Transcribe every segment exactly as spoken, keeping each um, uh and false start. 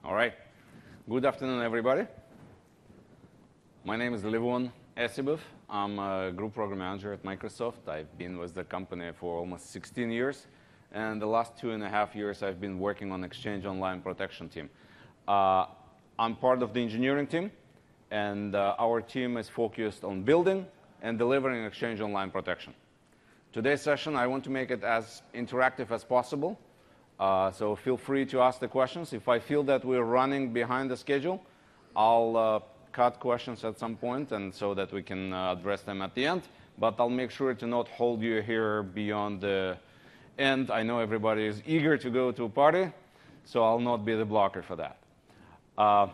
All right. Good afternoon, everybody. My name is Levon Esibov. I'm a group program manager at Microsoft. I've been with the company for almost sixteen years. And the last two and a half years, I've been working on Exchange Online protection team. Uh, I'm part of the engineering team. And uh, our team is focused on building and delivering Exchange Online protection. Today's session, I want to make it as interactive as possible. Uh, so feel free to ask the questions. If I feel that we're running behind the schedule, I'll uh, cut questions at some point and so that we can uh, address them at the end. But I'll make sure to not hold you here beyond the end. I know everybody is eager to go to a party, so I'll not be the blocker for that. Uh,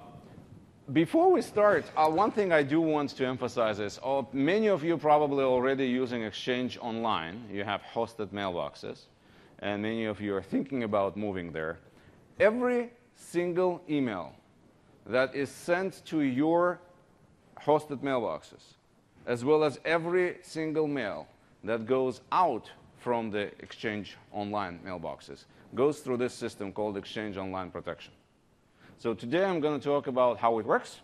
Before we start, uh, one thing I do want to emphasize is oh, many of you probably already using Exchange Online. You have hosted mailboxes, and many of you are thinking about moving there. Every single email that is sent to your hosted mailboxes, as well as every single mail that goes out from the Exchange Online mailboxes, goes through this system called Exchange Online Protection. So today I'm going to talk about how it works.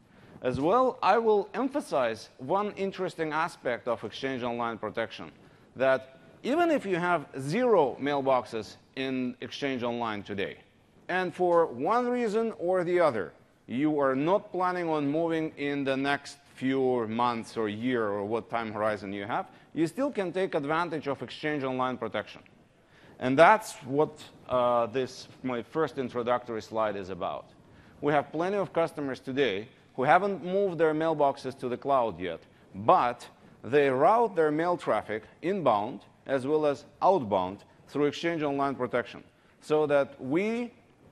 As well, I will emphasize one interesting aspect of Exchange Online Protection, that even if you have zero mailboxes in Exchange Online today, and for one reason or the other, you are not planning on moving in the next few months or year or what time horizon you have, you still can take advantage of Exchange Online Protection. And that's what uh, this, my first introductory slide is about. We have plenty of customers today who haven't moved their mailboxes to the cloud yet, but they route their mail traffic inbound as well as outbound through Exchange Online Protection so that we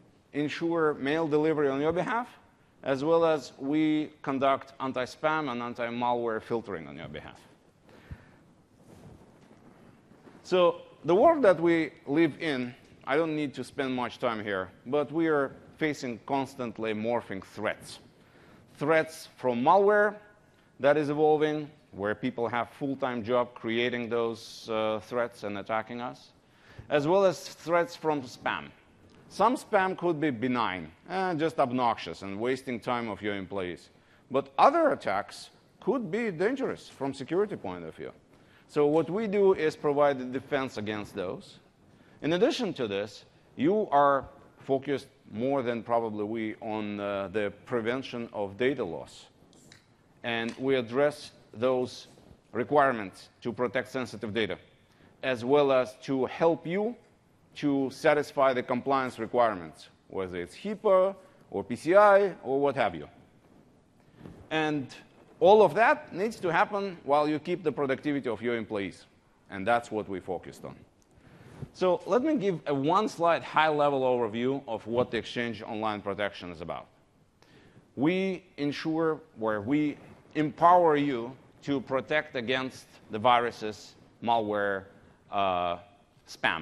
ensure mail delivery on your behalf, as well as we conduct anti-spam and anti-malware filtering on your behalf. So the world that we live in, I don't need to spend much time here, but we are facing constantly morphing threats. Threats from malware that is evolving, where people have full-time job creating those uh, threats and attacking us, as well as threats from spam. Some spam could be benign, eh, just obnoxious and wasting time of your employees. But other attacks could be dangerous from security point of view. So what we do is provide a defense against those. In addition to this, you are focused more than probably we on uh, the prevention of data loss. And we address those requirements to protect sensitive data, as well as to help you to satisfy the compliance requirements, whether it's HIPAA or P C I or what have you. And all of that needs to happen while you keep the productivity of your employees. And that's what we focused on. So let me give a one-slide high-level overview of what the Exchange Online Protection is about. We ensure, where we empower you to protect against the viruses, malware, uh, spam.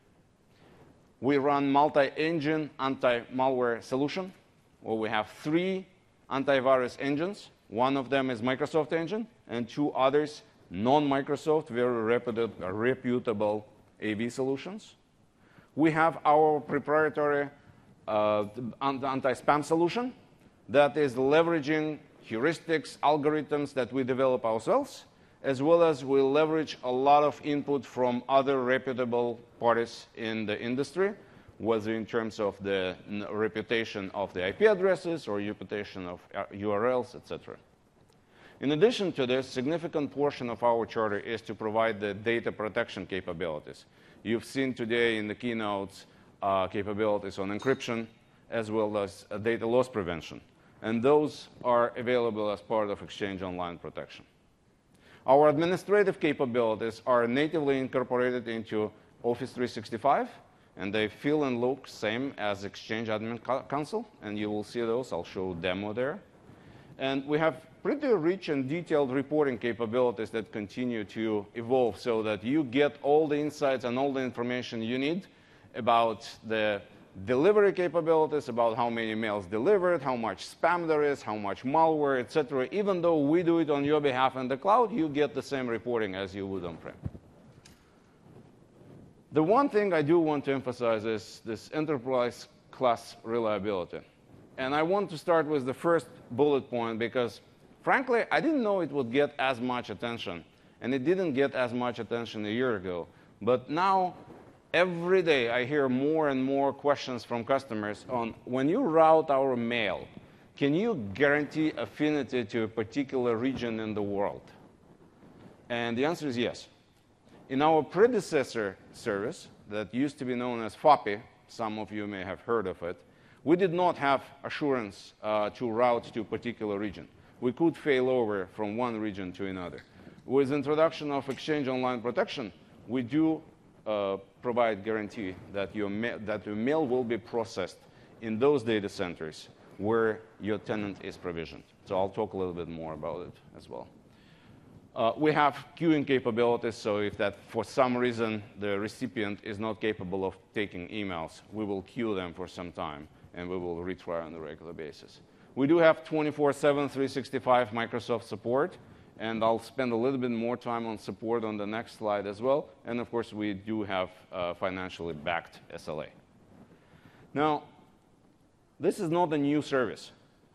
We run multi-engine anti-malware solution, where we have three antivirus engines. One of them is Microsoft engine, and two others, non-Microsoft, very reputable, reputable A V solutions. We have our proprietary uh, anti-spam solution that is leveraging heuristics, algorithms that we develop ourselves, as well as we leverage a lot of input from other reputable parties in the industry, whether in terms of the reputation of the I P addresses or reputation of U R Ls, et cetera. In addition to this, a significant portion of our charter is to provide the data protection capabilities. You've seen today in the keynotes uh, capabilities on encryption, as well as uh, data loss prevention. And those are available as part of Exchange Online Protection. Our administrative capabilities are natively incorporated into Office three sixty-five. And they feel and look same as Exchange Admin Console. And you will see those. I'll show a demo there. And we have pretty rich and detailed reporting capabilities that continue to evolve so that you get all the insights and all the information you need about the delivery capabilities, about how many mails delivered, how much spam there is, how much malware, et cetera. Even though we do it on your behalf in the cloud, you get the same reporting as you would on-prem. The one thing I do want to emphasize is this enterprise world-class reliability. And I want to start with the first bullet point because, frankly, I didn't know it would get as much attention. And it didn't get as much attention a year ago. But now, every day, I hear more and more questions from customers on, when you route our mail, can you guarantee affinity to a particular region in the world? And the answer is yes. In our predecessor service that used to be known as FOPI, some of you may have heard of it, we did not have assurance uh, to route to a particular region. We could fail over from one region to another. With the introduction of Exchange Online Protection, we do uh, provide guarantee that your, that your mail will be processed in those data centers where your tenant is provisioned. So I'll talk a little bit more about it as well. Uh, we have queuing capabilities, so if that for some reason the recipient is not capable of taking emails, we will queue them for some time, and we will retry on a regular basis. We do have twenty-four seven, three sixty-five Microsoft support, and I'll spend a little bit more time on support on the next slide as well. And of course, we do have uh, financially backed S L A. Now, this is not a new service.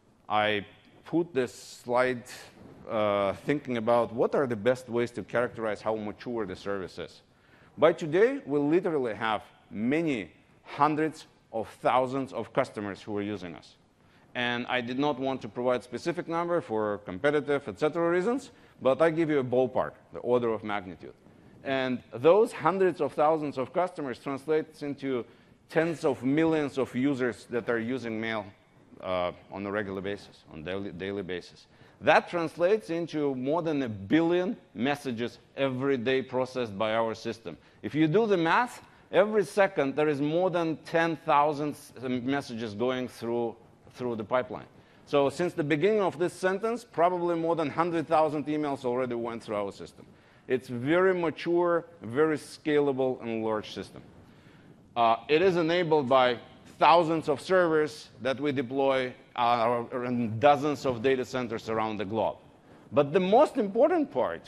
I put this slide uh, thinking about what are the best ways to characterize how mature the service is. By today, we literally have many hundreds of thousands of customers who are using us. And I did not want to provide specific number for competitive, et cetera reasons, but I give you a ballpark, the order of magnitude. And those hundreds of thousands of customers translates into tens of millions of users that are using mail uh, on a regular basis, on daily, daily basis. That translates into more than a billion messages every day processed by our system. If you do the math, every second there is more than ten thousand messages going through, through the pipeline. So since the beginning of this sentence, probably more than one hundred thousand emails already went through our system. It's very mature, very scalable, and large system. Uh, it is enabled by thousands of servers that we deploy uh, in dozens of data centers around the globe. But the most important part,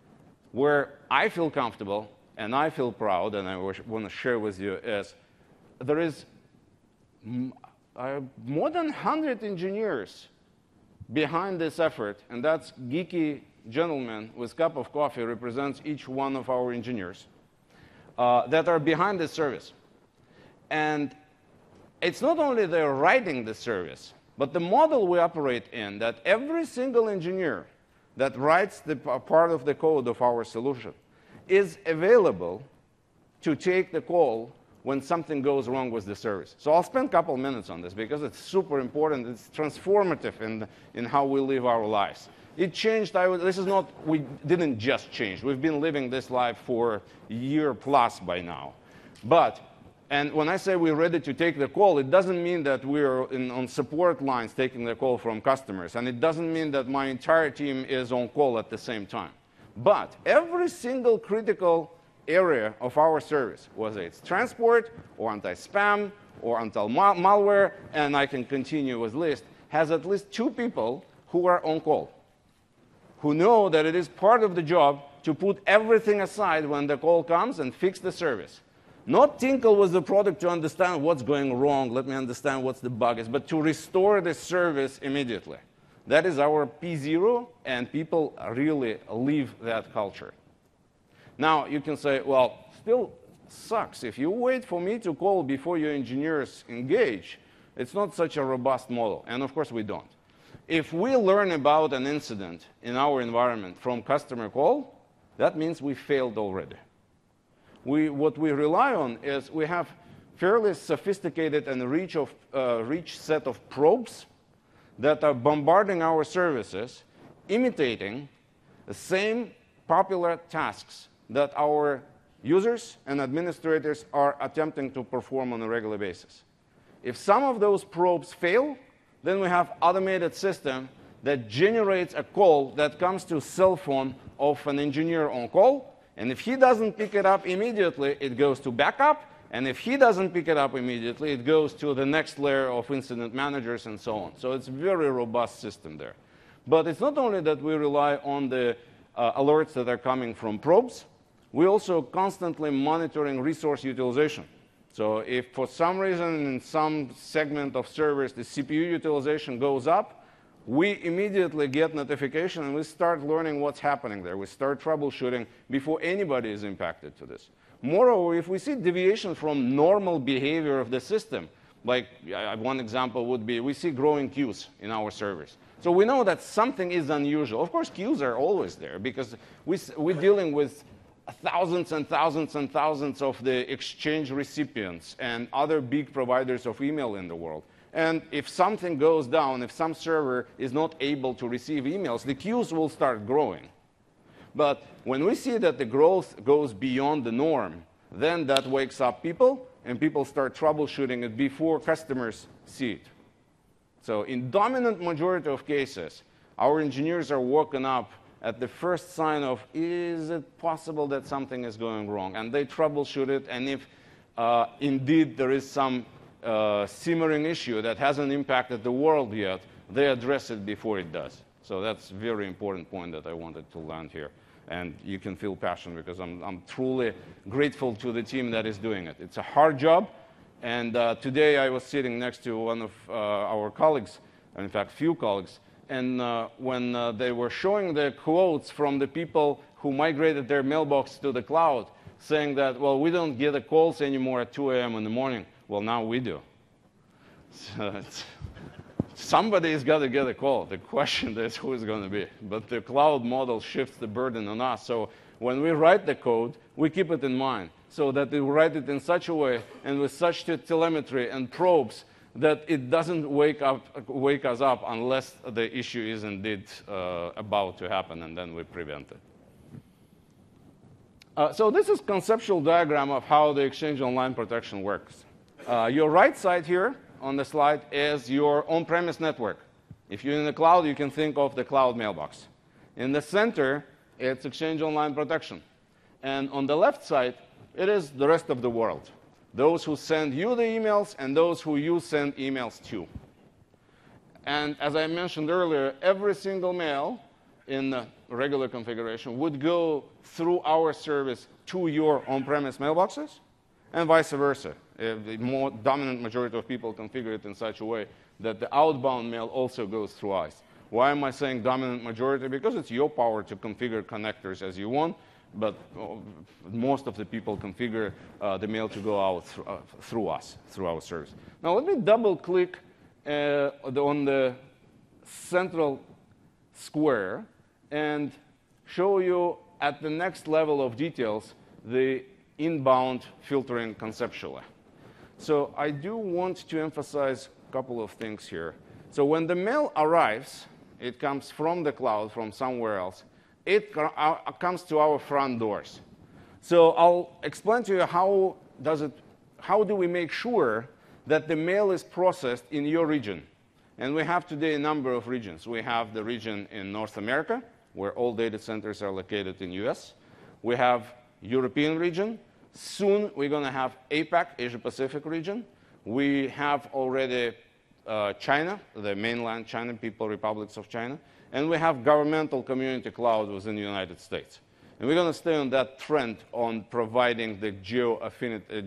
where I feel comfortable and I feel proud, and I want to share with you, is there is uh, more than one hundred engineers behind this effort, and that's geeky gentleman with a cup of coffee represents each one of our engineers uh, that are behind this service. And it's not only they're writing the service, but the model we operate in, that every single engineer that writes the part of the code of our solution is available to take the call when something goes wrong with the service. So I'll spend a couple minutes on this because it's super important. It's transformative in, in how we live our lives. It changed. I would, this is not, we didn't just change. We've been living this life for a year plus by now. But And when I say we're ready to take the call, it doesn't mean that we're in, on support lines taking the call from customers. And it doesn't mean that my entire team is on call at the same time. But every single critical area of our service, whether it's transport or anti-spam or anti-malware, and I can continue with list, has at least two people who are on call, who know that it is part of the job to put everything aside when the call comes and fix the service. Not tinkle with the product to understand what's going wrong, let me understand what's the bug is, but to restore the service immediately. That is our P zero, and people really live that culture. Now, you can say, well, still sucks. If you wait for me to call before your engineers engage, it's not such a robust model. And of course, we don't. If we learn about an incident in our environment from customer call, that means we failed already. We, what we rely on is we have fairly sophisticated and rich, of, uh, rich set of probes that are bombarding our services, imitating the same popular tasks that our users and administrators are attempting to perform on a regular basis. If some of those probes fail, then we have automated system that generates a call that comes to cell phone of an engineer on call. And if he doesn't pick it up immediately, it goes to backup. And if he doesn't pick it up immediately, it goes to the next layer of incident managers and so on. So it's a very robust system there. But it's not only that we rely on the uh, alerts that are coming from probes. We're also constantly monitoring resource utilization. So if for some reason in some segment of servers the C P U utilization goes up, we immediately get notification and we start learning what's happening there. We start troubleshooting before anybody is impacted to this. Moreover, if we see deviation from normal behavior of the system, like uh, one example would be we see growing queues in our servers. So we know that something is unusual. Of course, queues are always there because we, we're dealing with thousands and thousands and thousands of the Exchange recipients and other big providers of email in the world. And if something goes down, if some server is not able to receive emails, the queues will start growing. But when we see that the growth goes beyond the norm, then that wakes up people, and people start troubleshooting it before customers see it. So in dominant majority of cases, our engineers are woken up at the first sign of, is it possible that something is going wrong? And they troubleshoot it, and if uh, indeed there is some uh, simmering issue that hasn't impacted the world yet, they address it before it does. So that's a very important point that I wanted to land here. And you can feel passion because I'm, I'm truly grateful to the team that is doing it. It's a hard job. And uh, today I was sitting next to one of uh, our colleagues, in fact, few colleagues, and uh, when uh, they were showing the quotes from the people who migrated their mailbox to the cloud, saying that, well, we don't get the calls anymore at two A M in the morning. Well, now we do. So it's, somebody's got to get a call. The question is who is going to be. But the cloud model shifts the burden on us. So when we write the code, we keep it in mind so that we write it in such a way and with such telemetry and probes that it doesn't wake, up, wake us up unless the issue is indeed uh, about to happen, and then we prevent it. Uh, so this is a conceptual diagram of how the Exchange Online protection works. Uh, your right side here on the slide is your on-premise network. If you're in the cloud, you can think of the cloud mailbox. In the center, it's Exchange Online protection. And on the left side, it is the rest of the world. Those who send you the emails and those who you send emails to. And as I mentioned earlier, every single mail in the regular configuration would go through our service to your on-premise mailboxes, and vice versa. If the more dominant majority of people configure it in such a way that the outbound mail also goes through us. Why am I saying dominant majority? Because it's your power to configure connectors as you want, but uh, most of the people configure uh, the mail to go out th uh, through us, through our service. Now let me double click uh, on the central square and show you at the next level of details the inbound filtering conceptually. So I do want to emphasize a couple of things here. So when the mail arrives, it comes from the cloud, from somewhere else. It comes to our front doors. So I'll explain to you how does it, how do we make sure that the mail is processed in your region. And we have today a number of regions. We have the region in North America, where all data centers are located in U S. We have European region. Soon we're going to have APAC, Asia Pacific region. We have already uh, China, the mainland China, People Republics of China. And we have governmental community cloud within the United States. And we're going to stay on that trend on providing the geo-affinitized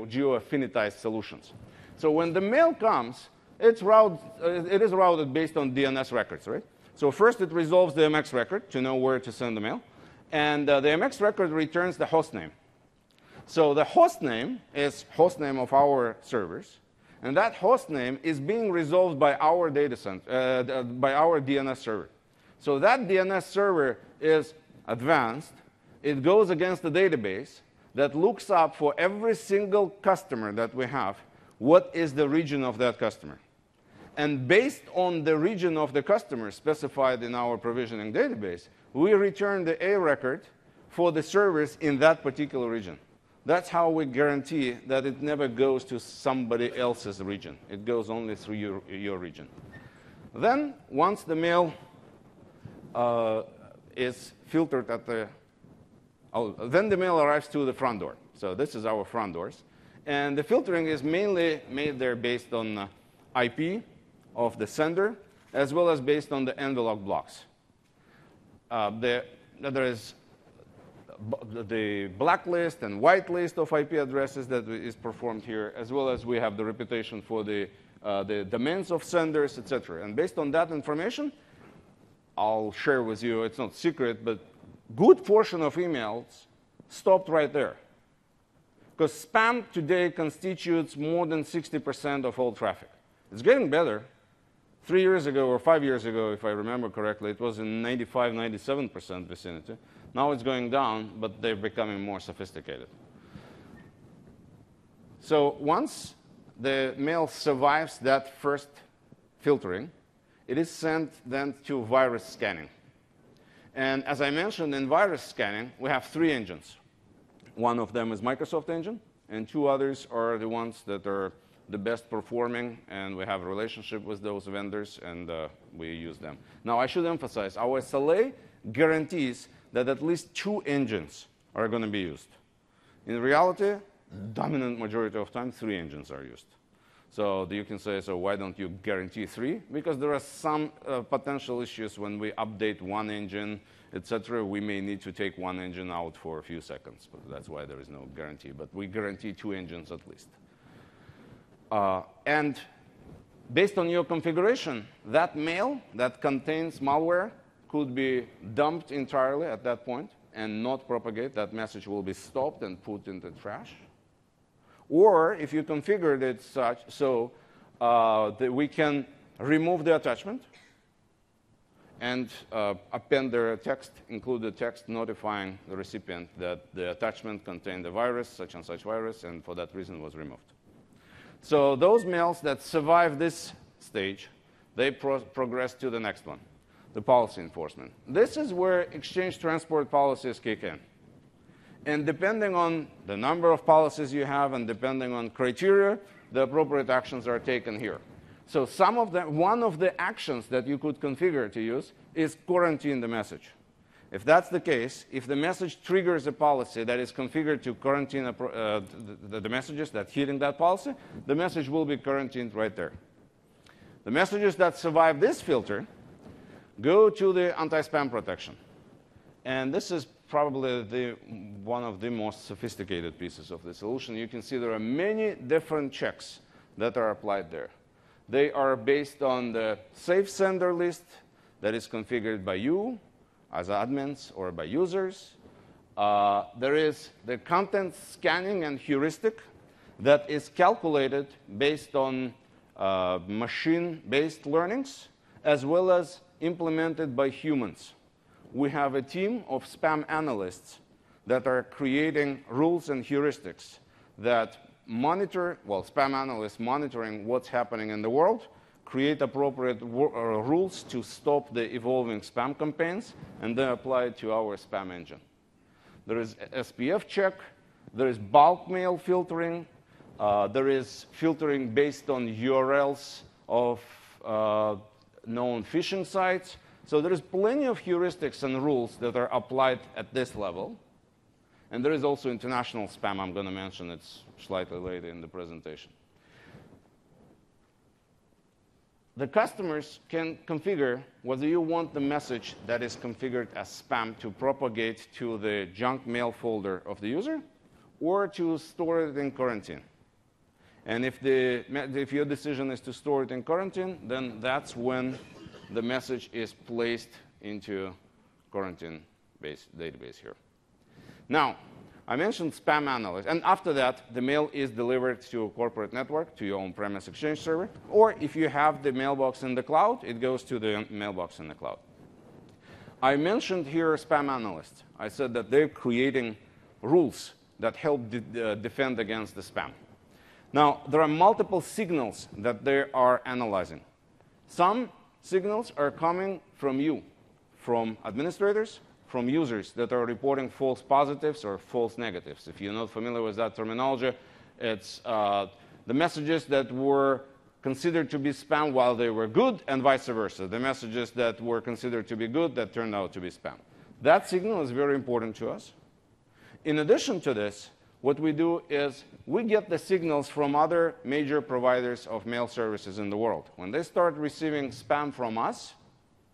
geo solutions. So when the mail comes, it's routed, uh, it is routed based on D N S records, right? So first it resolves the M X record to know where to send the mail. And uh, the M X record returns the host name. So the host name is host name of our servers. And that host name is being resolved by our data center, uh, by our D N S server. So that D N S server is advanced. It goes against the database that looks up for every single customer that we have, what is the region of that customer. And based on the region of the customer specified in our provisioning database, we return the A record for the servers in that particular region. That's how we guarantee that it never goes to somebody else's region. It goes only through your, your region. Then, once the mail uh, is filtered at the, oh, then the mail arrives to the front door. So this is our front doors. And the filtering is mainly made there based on uh, I P of the sender, as well as based on the envelope blocks. Uh, the, there is the blacklist and whitelist of I P addresses that is performed here, as well as we have the reputation for the, uh, the domains of senders, et cetera. And based on that information, I'll share with you, it's not secret, but good portion of emails stopped right there. Because spam today constitutes more than sixty percent of all traffic. It's getting better. Three years ago or five years ago, if I remember correctly, it was in ninety-five, ninety-seven percent vicinity. Now it's going down, but they're becoming more sophisticated. So once the mail survives that first filtering, it is sent then to virus scanning. And as I mentioned, in virus scanning, we have three engines. One of them is Microsoft engine, and two others are the ones that are the best performing, and we have a relationship with those vendors, and uh, we use them. Now, I should emphasize, our S L A guarantees that at least two engines are going to be used. In reality, dominant majority of time, three engines are used. So you can say, so why don't you guarantee three? Because there are some uh, potential issues when we update one engine, et cetera. We may need to take one engine out for a few seconds, but that's why there is no guarantee. But we guarantee two engines at least. Uh, and based on your configuration, that mail that contains malware could be dumped entirely at that point and not propagate. That message will be stopped and put in the trash. Or if you configured it such so uh, that we can remove the attachment and uh, append the text, include the text notifying the recipient that the attachment contained a virus, such and such virus, and for that reason was removed. So those mails that survive this stage, they pro progress to the next one, the policy enforcement. This is where exchange transport policies kick in. And depending on the number of policies you have and depending on criteria, the appropriate actions are taken here. So some of them, one of the actions that you could configure to use is quarantine the message. If that's the case, if the message triggers a policy that is configured to quarantine uh, the, the messages that hitting that policy, the message will be quarantined right there. The messages that survive this filter go to the anti-spam protection. And this is probably the, one of the most sophisticated pieces of the solution. You can see there are many different checks that are applied there. They are based on the safe sender list that is configured by you as admins or by users. Uh, there is the content scanning and heuristic that is calculated based on uh, machine-based learnings, as well as implemented by humans. We have a team of spam analysts that are creating rules and heuristics that monitor, well, spam analysts monitoring what's happening in the world, create appropriate uh, rules to stop the evolving spam campaigns, and then apply it to our spam engine. There is S P F check, there is bulk mail filtering, uh, there is filtering based on U R Ls of uh, known phishing sites. So there is plenty of heuristics and rules that are applied at this level. And there is also international spam. I'm going to mention it slightly later in the presentation. The customers can configure whether you want the message that is configured as spam to propagate to the junk mail folder of the user or to store it in quarantine. And if, the, if your decision is to store it in quarantine, then that's when the message is placed into quarantine-based database here. Now, I mentioned spam analyst, and after that, the mail is delivered to a corporate network, to your on-premise Exchange server, or if you have the mailbox in the cloud, it goes to the mailbox in the cloud. I mentioned here spam analysts. I said that they're creating rules that help de uh, defend against the spam. Now, there are multiple signals that they are analyzing. Some signals are coming from you, from administrators, from users that are reporting false positives or false negatives. If you're not familiar with that terminology, it's uh, the messages that were considered to be spam while they were good, and vice versa. The messages that were considered to be good that turned out to be spam. That signal is very important to us. In addition to this, what we do is we get the signals from other major providers of mail services in the world. When they start receiving spam from us,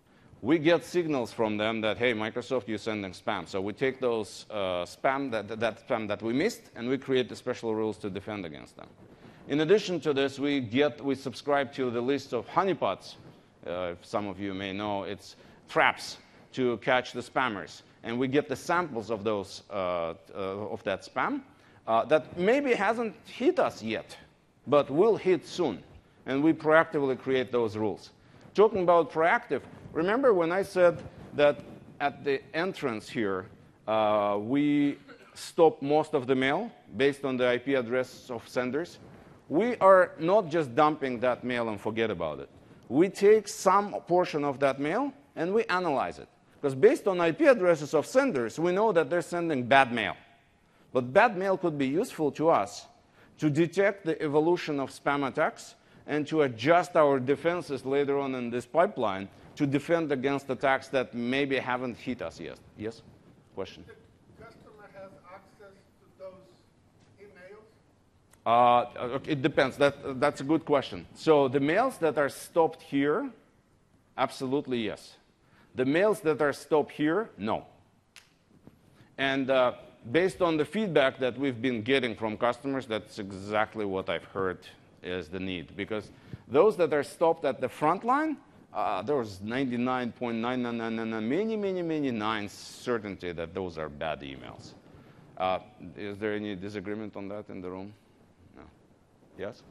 we get signals from them that, hey, Microsoft, you're sending spam. So we take those uh, spam, that, that spam that we missed, and we create the special rules to defend against them. In addition to this, we, get, we subscribe to the list of honeypots. Uh, if some of you may know, it's traps to catch the spammers. And we get the samples of, those, uh, uh, of that spam uh, that maybe hasn't hit us yet, but will hit soon. And we proactively create those rules. Talking about proactive, remember when I said that at the entrance here, uh, we stop most of the mail based on the I P address of senders? We are not just dumping that mail and forget about it. We take some portion of that mail and we analyze it. Because based on I P addresses of senders, we know that they're sending bad mail. But bad mail could be useful to us to detect the evolution of spam attacks and to adjust our defenses later on in this pipeline to defend against attacks that maybe haven't hit us yet. Yes? Question? The customer has access to those emails? Uh, it depends. That, that's a good question. So the mails that are stopped here, absolutely yes. The mails that are stopped here, no. And uh, based on the feedback that we've been getting from customers, that's exactly what I've heard is the need. Because those that are stopped at the front line, uh, there was ninety-nine point nine nine nine nine, many, many, many nines certainty that those are bad emails. Uh, is there any disagreement on that in the room? No. Yes?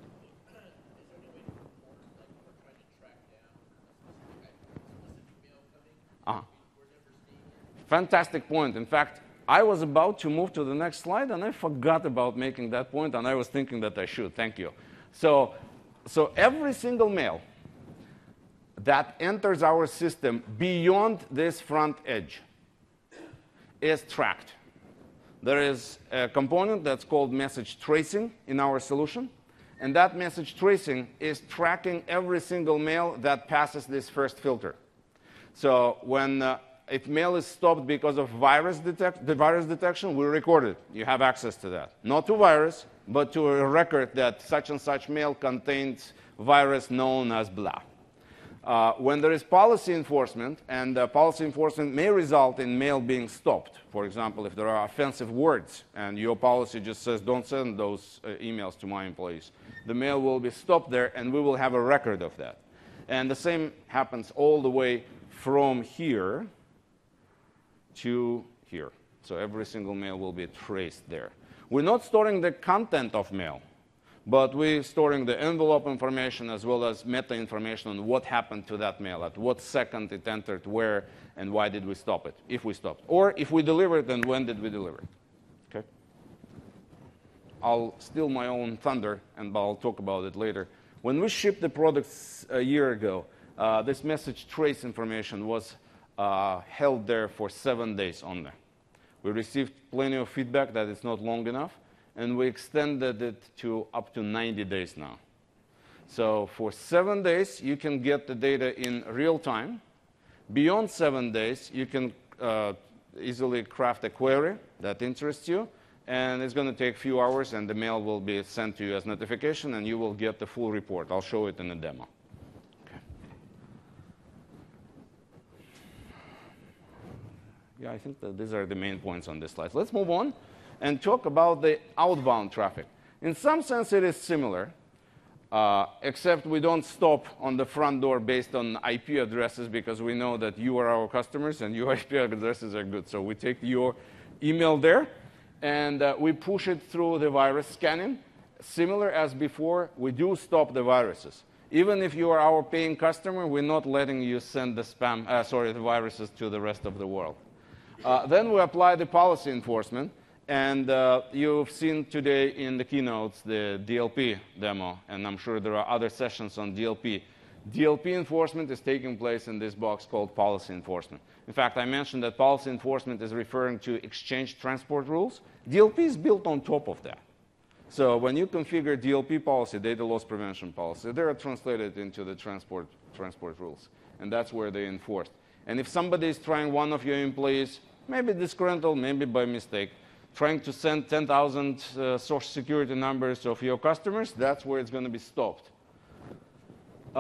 Uh-huh. Fantastic point. In fact, I was about to move to the next slide, and I forgot about making that point, and I was thinking that I should. Thank you. So, so every single mail that enters our system beyond this front edge is tracked. There is a component that's called message tracing in our solution, and that message tracing is tracking every single mail that passes this first filter. So when uh, if mail is stopped because of virus detect the virus detection, we record it. You have access to that. Not to virus, but to a record that such and such mail contains virus known as blah. Uh, when there is policy enforcement, and uh, policy enforcement may result in mail being stopped. For example, if there are offensive words and your policy just says don't send those uh, emails to my employees, the mail will be stopped there and we will have a record of that. And the same happens all the way from here to here. So every single mail will be traced there. We're not storing the content of mail, but we're storing the envelope information as well as meta information on what happened to that mail, at what second it entered, where, and why did we stop it, if we stopped. Or if we delivered, then when did we deliver it. Okay? I'll steal my own thunder, and I'll talk about it later. When we shipped the products a year ago, uh, this message trace information was uh, held there for seven days only. We received plenty of feedback that it's not long enough, and we extended it to up to ninety days now. So for seven days, you can get the data in real time. Beyond seven days, you can uh, easily craft a query that interests you, and it's going to take a few hours, and the mail will be sent to you as notification, and you will get the full report. I'll show it in a demo. Okay. Yeah, I think that these are the main points on this slide. Let's move on and talk about the outbound traffic. In some sense, it is similar, uh, except we don't stop on the front door based on I P addresses because we know that you are our customers and your I P addresses are good. So we take your email there, and uh, we push it through the virus scanning. Similar as before, we do stop the viruses. Even if you are our paying customer, we're not letting you send the spam, uh, sorry, the viruses to the rest of the world. Uh, then we apply the policy enforcement. And uh, you've seen today in the keynotes the D L P demo, and I'm sure there are other sessions on D L P. D L P enforcement is taking place in this box called policy enforcement. In fact, I mentioned that policy enforcement is referring to exchange transport rules. D L P is built on top of that. So when you configure D L P policy, data loss prevention policy, they are translated into the transport, transport rules, and that's where they're enforced. And if somebody is trying one of your employees, maybe disgruntled, maybe by mistake, trying to send ten thousand uh, social security numbers of your customers, that's where it's going to be stopped. Uh,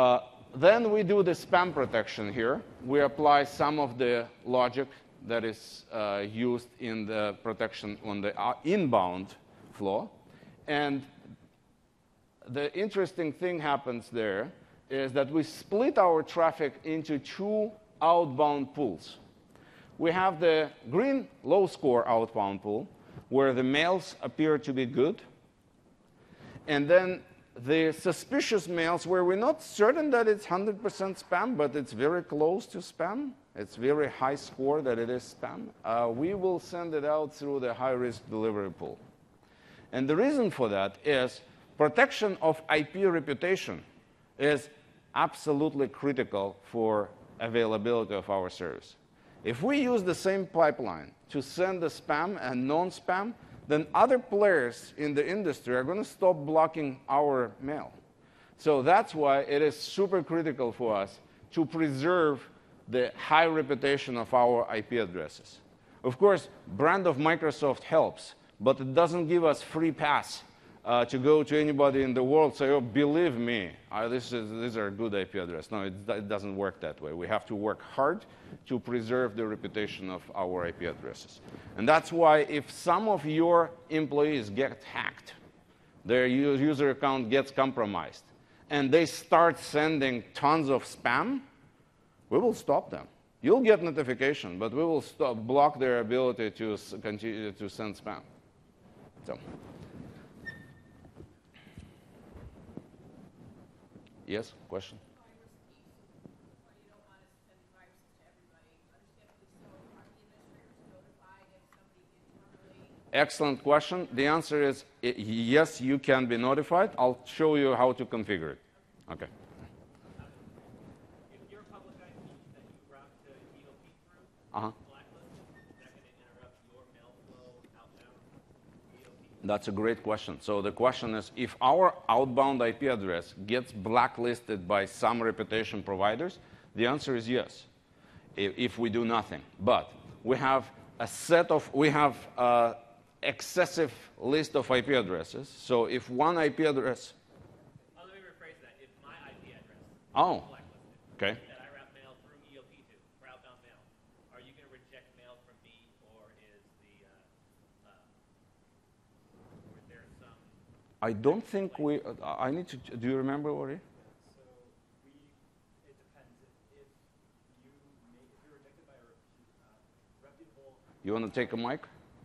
then we do the spam protection here. We apply some of the logic that is uh, used in the protection on the uh, inbound flow. And the interesting thing happens there is that we split our traffic into two outbound pools. We have the green low score outbound pool, where the mails appear to be good. And then the suspicious mails, where we're not certain that it's one hundred percent spam, but it's very close to spam. It's very high score that it is spam. Uh, we will send it out through the high-risk delivery pool. And the reason for that is protection of I P reputation is absolutely critical for availability of our service. If we use the same pipeline to send the spam and non-spam, then other players in the industry are going to stop blocking our mail. So that's why it is super critical for us to preserve the high reputation of our I P addresses. Of course, brand of Microsoft helps, but it doesn't give us free pass uh, to go to anybody in the world and say, oh, believe me, uh, this is, these are good I P addresses. No, it, it doesn't work that way. We have to work hard to preserve the reputation of our I P addresses. And that's why if some of your employees get hacked, their user account gets compromised, and they start sending tons of spam, we will stop them. You'll get notification, but we will stop, block their ability to continue to send spam. So, yes, question? Excellent question. The answer is yes, you can be notified. I'll show you how to configure it. Okay. If your public I P that you route to E O P through uh-huh. blacklisted, is that going to interrupt your mail flow outbound E O P? That's a great question. So the question is, if our outbound I P address gets blacklisted by some reputation providers, the answer is yes, if, if we do nothing. But we have a set of, we have uh, excessive list of I P addresses. So if one I P address... Oh, let me rephrase that. If my I P address oh, is blacklisted, okay. that I route mail through E O P to, for outbound mail, are you going to reject mail from me, or is the, uh, uh, or is there some... I don't think we... Uh, I need to... Do you remember, Ori? So we, it depends. If, if you make, if you're rejected by a repu- uh, reputable... You want to take a mic?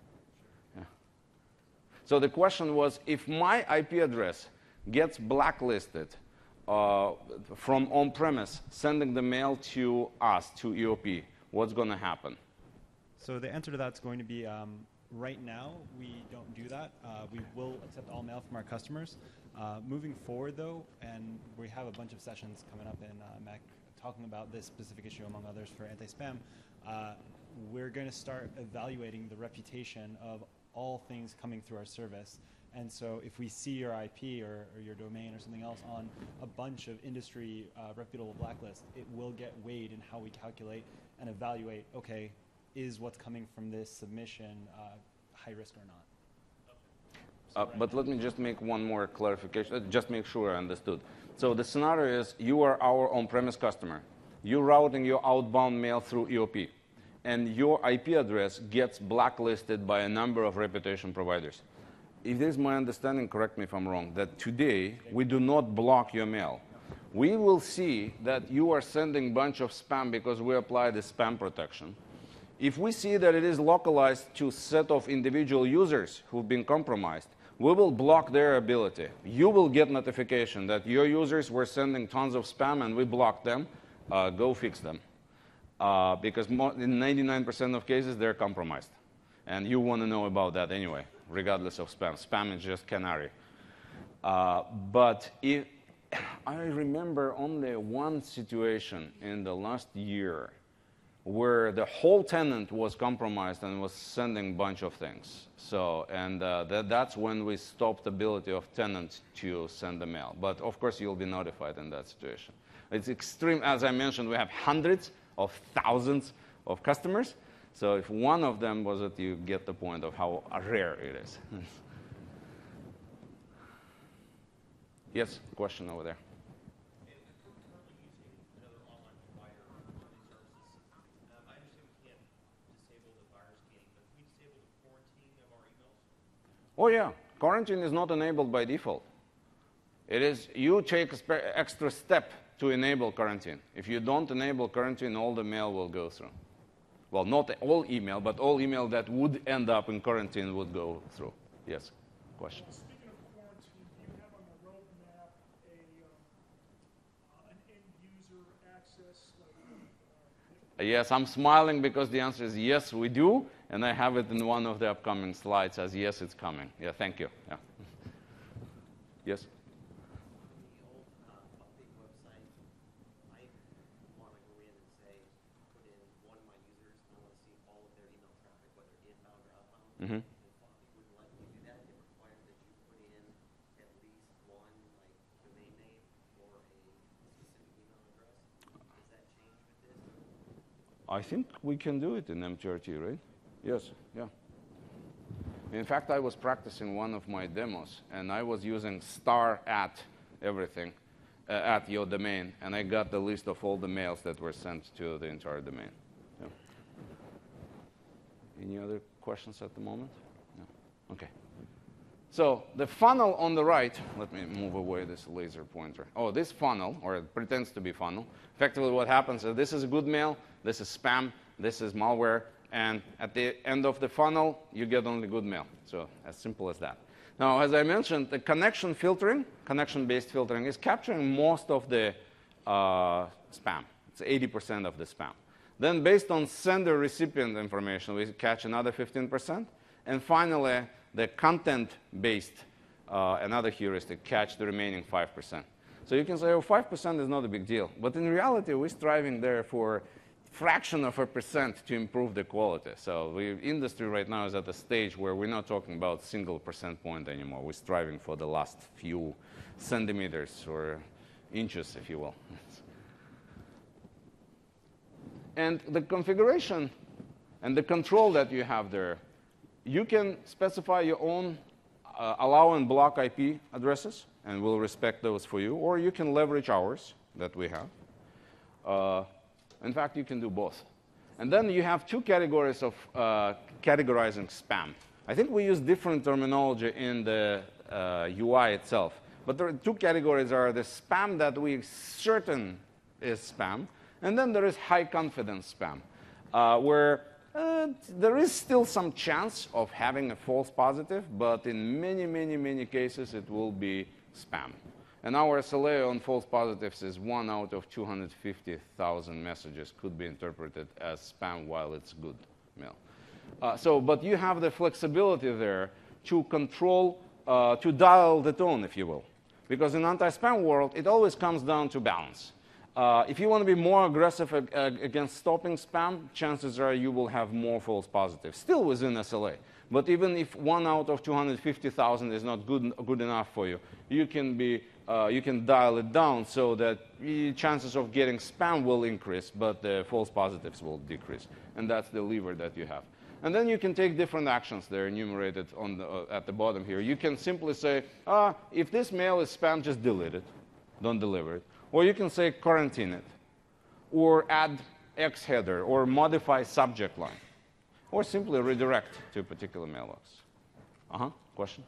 So the question was, if my I P address gets blacklisted uh, from on-premise, sending the mail to us, to E O P, what's going to happen? So the answer to that's going to be, um, right now, we don't do that. Uh, we will accept all mail from our customers. Uh, moving forward, though, and we have a bunch of sessions coming up in uh, M A C talking about this specific issue, among others, for anti-spam, uh, we're going to start evaluating the reputation of all things coming through our service. And so if we see your I P or, or your domain or something else on a bunch of industry uh, reputable blacklists, it will get weighed in how we calculate and evaluate, okay, is what's coming from this submission uh, high risk or not? So Uh, right but now- let me just make one more clarification, uh, just make sure I understood. So the scenario is, you are our on-premise customer. You're routing your outbound mail through E O P, and your I P address gets blacklisted by a number of reputation providers. It is my understanding, correct me if I'm wrong, that today we do not block your mail. We will see that you are sending a bunch of spam because we apply the spam protection. If we see that it is localized to a set of individual users who've been compromised, we will block their ability. You will get notification that your users were sending tons of spam and we blocked them. Uh, go fix them. Uh, because mo in ninety-nine percent of cases, they're compromised. And you want to know about that anyway, regardless of spam. Spam is just canary. Uh, but if, I remember only one situation in the last year where the whole tenant was compromised and was sending a bunch of things. So, and uh, that, that's when we stopped the ability of tenants to send the mail. But of course, you'll be notified in that situation. It's extreme. As I mentioned, we have hundreds of thousands of customers. So if one of them was it, you get the point of how rare it is. Yes, question over there. If we're currently using Oh, yeah. Quarantine is not enabled by default. It is, you take an extra step to enable quarantine. If you don't enable quarantine, all the mail will go through. Well, not all email, but all email that would end up in quarantine would go through. Yes, question? Speaking of quarantine, do you have on the roadmap a, um, an end-user access? Like, uh, Yes, I'm smiling because the answer is yes, we do, and I have it in one of the upcoming slides as yes, it's coming. Yeah, thank you. Yeah. Yes? The old uh, update website, I want to go in and say, put in one of my users, and I want to see all of their email traffic, whether inbound or outbound. Mm-hmm. If Floppy wouldn't let me do that, it requires that you put in at least one like domain name or a specific email address. Does that change with this? I think we can do it in M T R T, right? Yes, yeah. In fact, I was practicing one of my demos, and I was using star at everything, uh, at your domain, and I got the list of all the mails that were sent to the entire domain. Yeah. Any other questions at the moment? No. Okay. So the funnel on the right, let me move away this laser pointer. Oh, this funnel, or it pretends to be funnel, effectively what happens is this is a good mail, this is spam, this is malware, and at the end of the funnel, you get only good mail. So as simple as that. Now, as I mentioned, the connection filtering, connection-based filtering, is capturing most of the uh, spam. It's eighty percent of the spam. Then based on sender-recipient information, we catch another fifteen percent. And finally, the content-based, uh, another heuristic, catch the remaining five percent. So you can say, oh, five percent is not a big deal. But in reality, we're striving there for fraction of a percent to improve the quality. So the industry right now is at a stage where we're not talking about single percent point anymore. We're striving for the last few centimeters or inches, if you will. And the configuration and the control that you have there, you can specify your own uh, allow and block I P addresses, and we'll respect those for you, or you can leverage ours that we have. Uh, In fact, you can do both. And then you have two categories of uh, categorizing spam. I think we use different terminology in the uh, U I itself. But there are two categories are the spam that we certain is spam, and then there is high confidence spam, uh, where uh, there is still some chance of having a false positive, but in many, many, many cases it will be spam. And our S L A on false positives is one out of two hundred fifty thousand messages could be interpreted as spam while it's good mail. Uh, so, but you have the flexibility there to control, uh, to dial the tone, if you will. Because in anti-spam world, it always comes down to balance. Uh, if you want to be more aggressive ag ag against stopping spam, chances are you will have more false positives, still within S L A. But even if one out of two hundred fifty thousand is not good, good enough for you, you can be Uh, you can dial it down so that the chances of getting spam will increase, but the false positives will decrease. And that's the lever that you have. And then you can take different actions. They're enumerated on the, uh, at the bottom here. You can simply say, ah, if this mail is spam, just delete it. Don't deliver it. Or you can say quarantine it. Or add X header. Or modify subject line. Or simply redirect to a particular mailbox. Uh-huh. Question?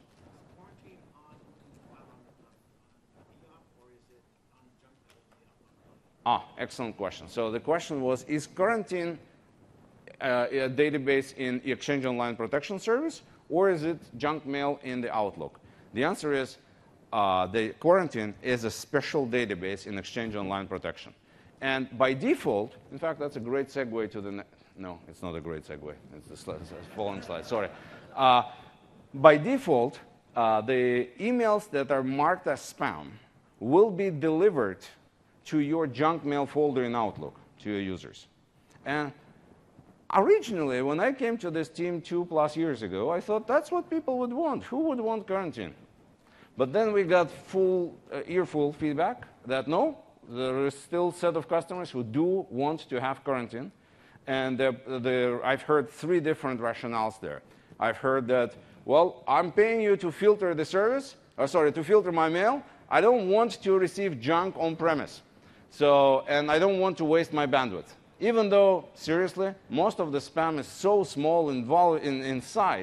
Ah, excellent question. So the question was, is quarantine uh, a database in Exchange Online Protection Service, or is it junk mail in the Outlook? The answer is uh, the quarantine is a special database in Exchange Online Protection. And by default, in fact, that's a great segue to the ne no, it's not a great segue. It's the slide, it's the following slide. Sorry. Uh, by default, uh, the emails that are marked as spam will be delivered to your junk mail folder in Outlook, to your users. And originally, when I came to this team two plus years ago, I thought that's what people would want. Who would want quarantine? But then we got full, uh, earful feedback that no, there is still a set of customers who do want to have quarantine. And the, the, I've heard three different rationales there. I've heard that, well, I'm paying you to filter the service, or sorry, to filter my mail. I don't want to receive junk on premise. So, and I don't want to waste my bandwidth. Even though, seriously, most of the spam is so small in, vol in, in size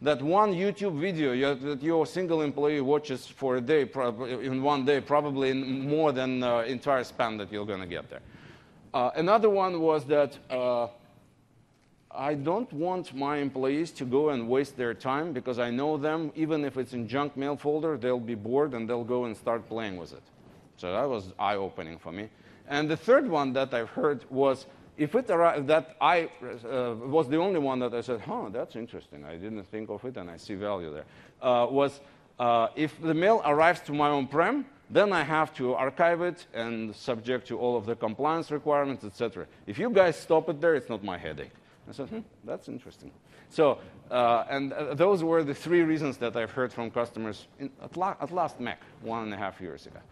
that one YouTube video you, that your single employee watches for a day, probably in one day, probably in more than the uh, entire spam that you're going to get there. Uh, another one was that uh, I don't want my employees to go and waste their time because I know them, even if it's in junk mail folder, they'll be bored and they'll go and start playing with it. So that was eye-opening for me. And the third one that I've heard was, if it arrived, that I uh, was the only one that I said, huh, that's interesting. I didn't think of it and I see value there, uh, was uh, if the mail arrives to my on-prem, then I have to archive it and subject to all of the compliance requirements, et cetera. If you guys stop it there, it's not my headache. I said, hmm, that's interesting. So, uh, and uh, those were the three reasons that I've heard from customers in, at, la at last M A C, one and a half years ago.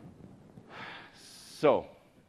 So,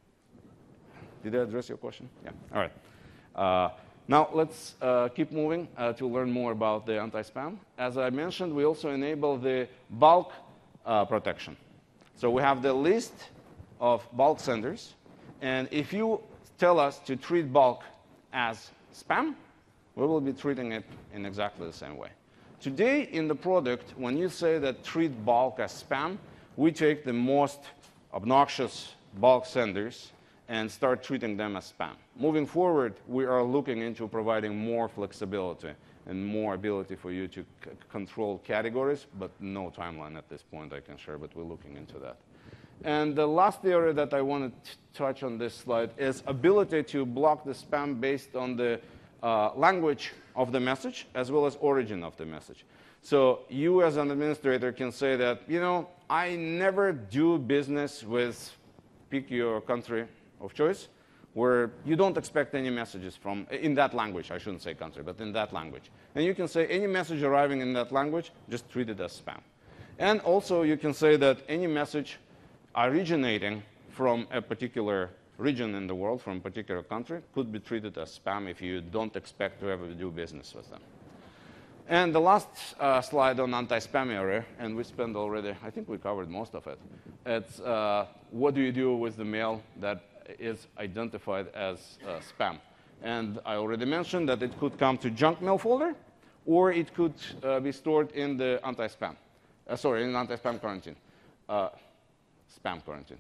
did I address your question? Yeah, all right. Uh, now, let's uh, keep moving uh, to learn more about the anti-spam. As I mentioned, we also enable the bulk uh, protection. So we have the list of bulk senders. And if you tell us to treat bulk as spam, we will be treating it in exactly the same way. Today in the product, when you say that treat bulk as spam, we take the most obnoxious bulk senders and start treating them as spam. Moving forward, we are looking into providing more flexibility and more ability for you to c control categories, but no timeline at this point I can share, but we're looking into that. And the last area that I want to touch on this slide is ability to block the spam based on the uh, language of the message as well as origin of the message. So you as an administrator can say that, you know, I never do business with, pick your country of choice, where you don't expect any messages from, in that language, I shouldn't say country, but in that language. And you can say any message arriving in that language, just treat it as spam. And also you can say that any message originating from a particular region in the world, from a particular country, could be treated as spam if you don't expect to ever do business with them. And the last uh, slide on anti-spam area, and we spent already, I think we covered most of it. It's uh, what do you do with the mail that is identified as uh, spam. And I already mentioned that it could come to junk mail folder, or it could uh, be stored in the anti-spam, uh, sorry, in anti-spam quarantine, uh, spam quarantine.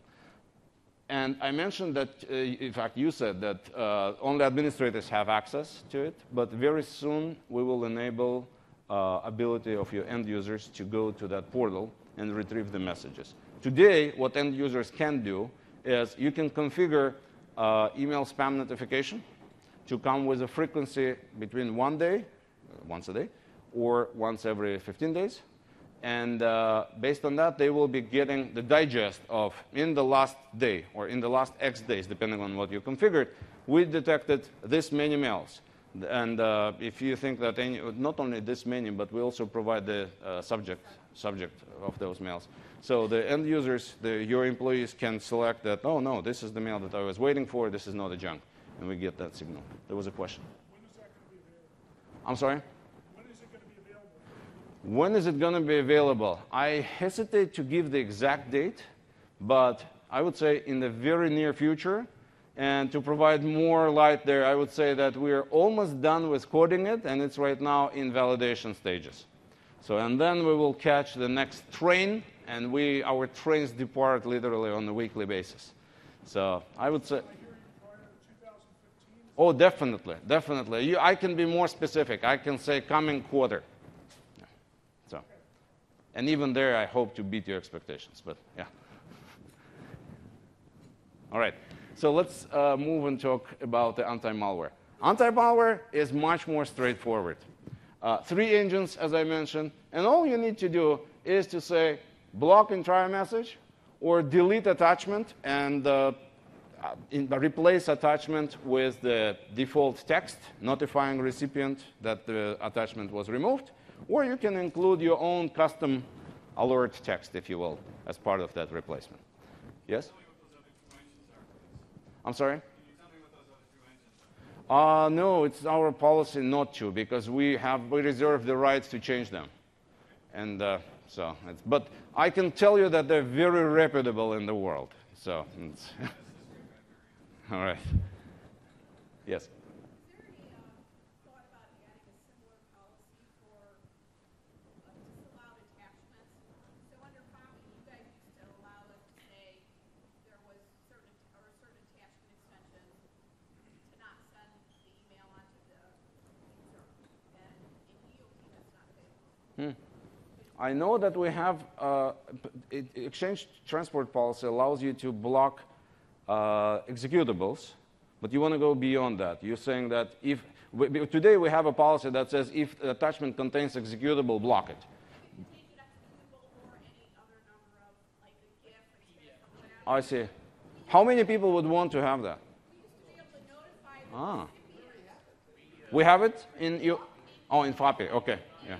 And I mentioned that, uh, in fact, you said that uh, only administrators have access to it, but very soon we will enable uh, ability of your end users to go to that portal and retrieve the messages. Today, what end users can do is you can configure uh, email spam notification to come with a frequency between one day, uh, once a day, or once every fifteen days. And uh, based on that, they will be getting the digest of, in the last day or in the last X days, depending on what you configured, we detected this many mails. And uh, if you think that any, not only this many, but we also provide the uh, subject, subject of those mails. So the end users, the, your employees can select that, oh, no, this is the mail that I was waiting for, this is not a junk. And we get that signal. There was a question. When is that going to be available? I'm sorry? When is it going to be available? When is it going to be available? I hesitate to give the exact date, but I would say in the very near future. And to provide more light there, I would say that we are almost done with coding it, and it's right now in validation stages. So, and then we will catch the next train, and we, our trains depart literally on a weekly basis. So I would say, oh, definitely, definitely. You, I can be more specific. I can say coming quarter. Yeah. So, and even there, I hope to beat your expectations, but yeah. All right. So let's uh, move and talk about the anti-malware. Anti-malware is much more straightforward. Uh, three engines, as I mentioned, and all you need to do is to say block entire message or delete attachment and uh, in, replace attachment with the default text notifying recipient that the attachment was removed, or you can include your own custom alert text, if you will, as part of that replacement. Yes? I'm sorry? Can you tell me what those other two engines are? Uh, no, it's our policy not to, because we have we reserve the rights to change them. And uh, so, it's, but I can tell you that they're very reputable in the world. So, it's all right. Yes. Is there any uh, thought about adding a similar policy for Hmm. I know that we have uh, it, exchange transport policy allows you to block uh, executables, but you want to go beyond that. You're saying that if we, today we have a policy that says if the attachment contains executable, block it. I see. How many people would want to have that? Ah. We have it in you. Oh, in FOPI. Okay. Yeah.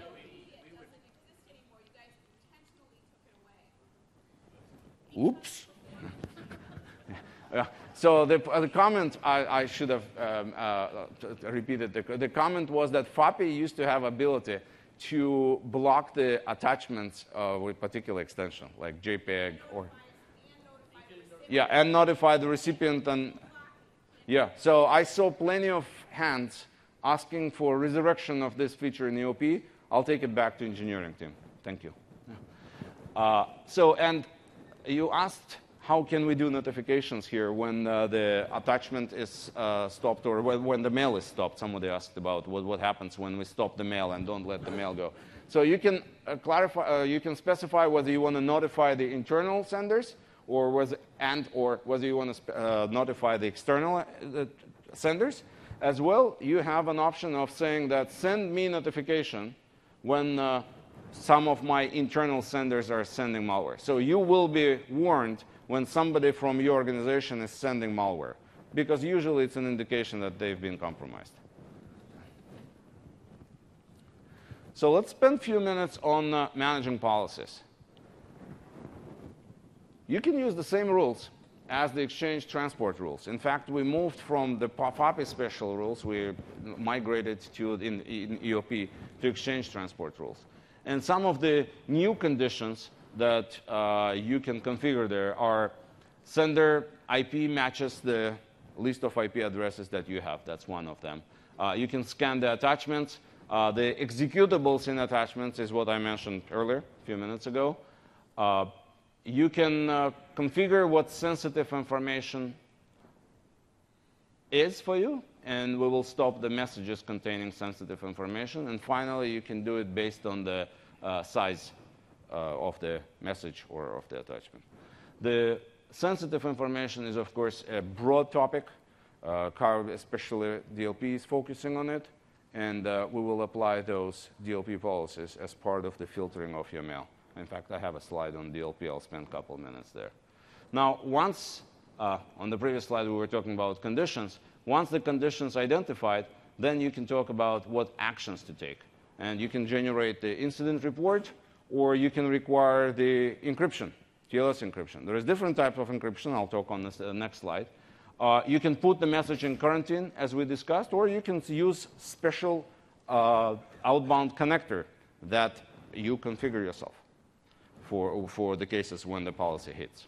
Oops. Yeah. So the, the comment, I, I should have um, uh, repeated. The, the comment was that FOPI used to have ability to block the attachments uh, with particular extension, like JPEG or. Yeah, and notify the recipient. And yeah, so I saw plenty of hands asking for resurrection of this feature in E O P. I'll take it back to engineering team. Thank you. Uh, so, and you asked how can we do notifications here when uh, the attachment is uh, stopped or when, when the mail is stopped. Somebody asked about what, what happens when we stop the mail and don't let the mail go. So you can uh, clarify, uh, you can specify whether you want to notify the internal senders or was and or whether you want to uh, notify the external uh, senders. As well, you have an option of saying that send me notification when uh, some of my internal senders are sending malware. So you will be warned when somebody from your organization is sending malware, because usually it's an indication that they've been compromised. So let's spend a few minutes on uh, managing policies. You can use the same rules as the exchange transport rules. In fact, we moved from the FOPI special rules, we migrated to in, in E O P to exchange transport rules. And some of the new conditions that uh, you can configure there are sender I P matches the list of I P addresses that you have. That's one of them. Uh, you can scan the attachments. Uh, the executables in attachments is what I mentioned earlier, a few minutes ago. Uh, You can uh, configure what sensitive information is for you, and we will stop the messages containing sensitive information. And finally, you can do it based on the uh, size uh, of the message or of the attachment. The sensitive information is, of course, a broad topic. Uh, CAR, especially D L P, is focusing on it, and uh, we will apply those D L P policies as part of the filtering of your mail. In fact, I have a slide on D L P. I'll spend a couple of minutes there. Now, once, uh, on the previous slide, we were talking about conditions. Once the conditions identified, then you can talk about what actions to take. And you can generate the incident report, or you can require the encryption, T L S encryption. There is different types of encryption. I'll talk on this uh, next slide. Uh, you can put the message in quarantine, as we discussed, or you can use special uh, outbound connector that you configure yourself for, for the cases when the policy hits.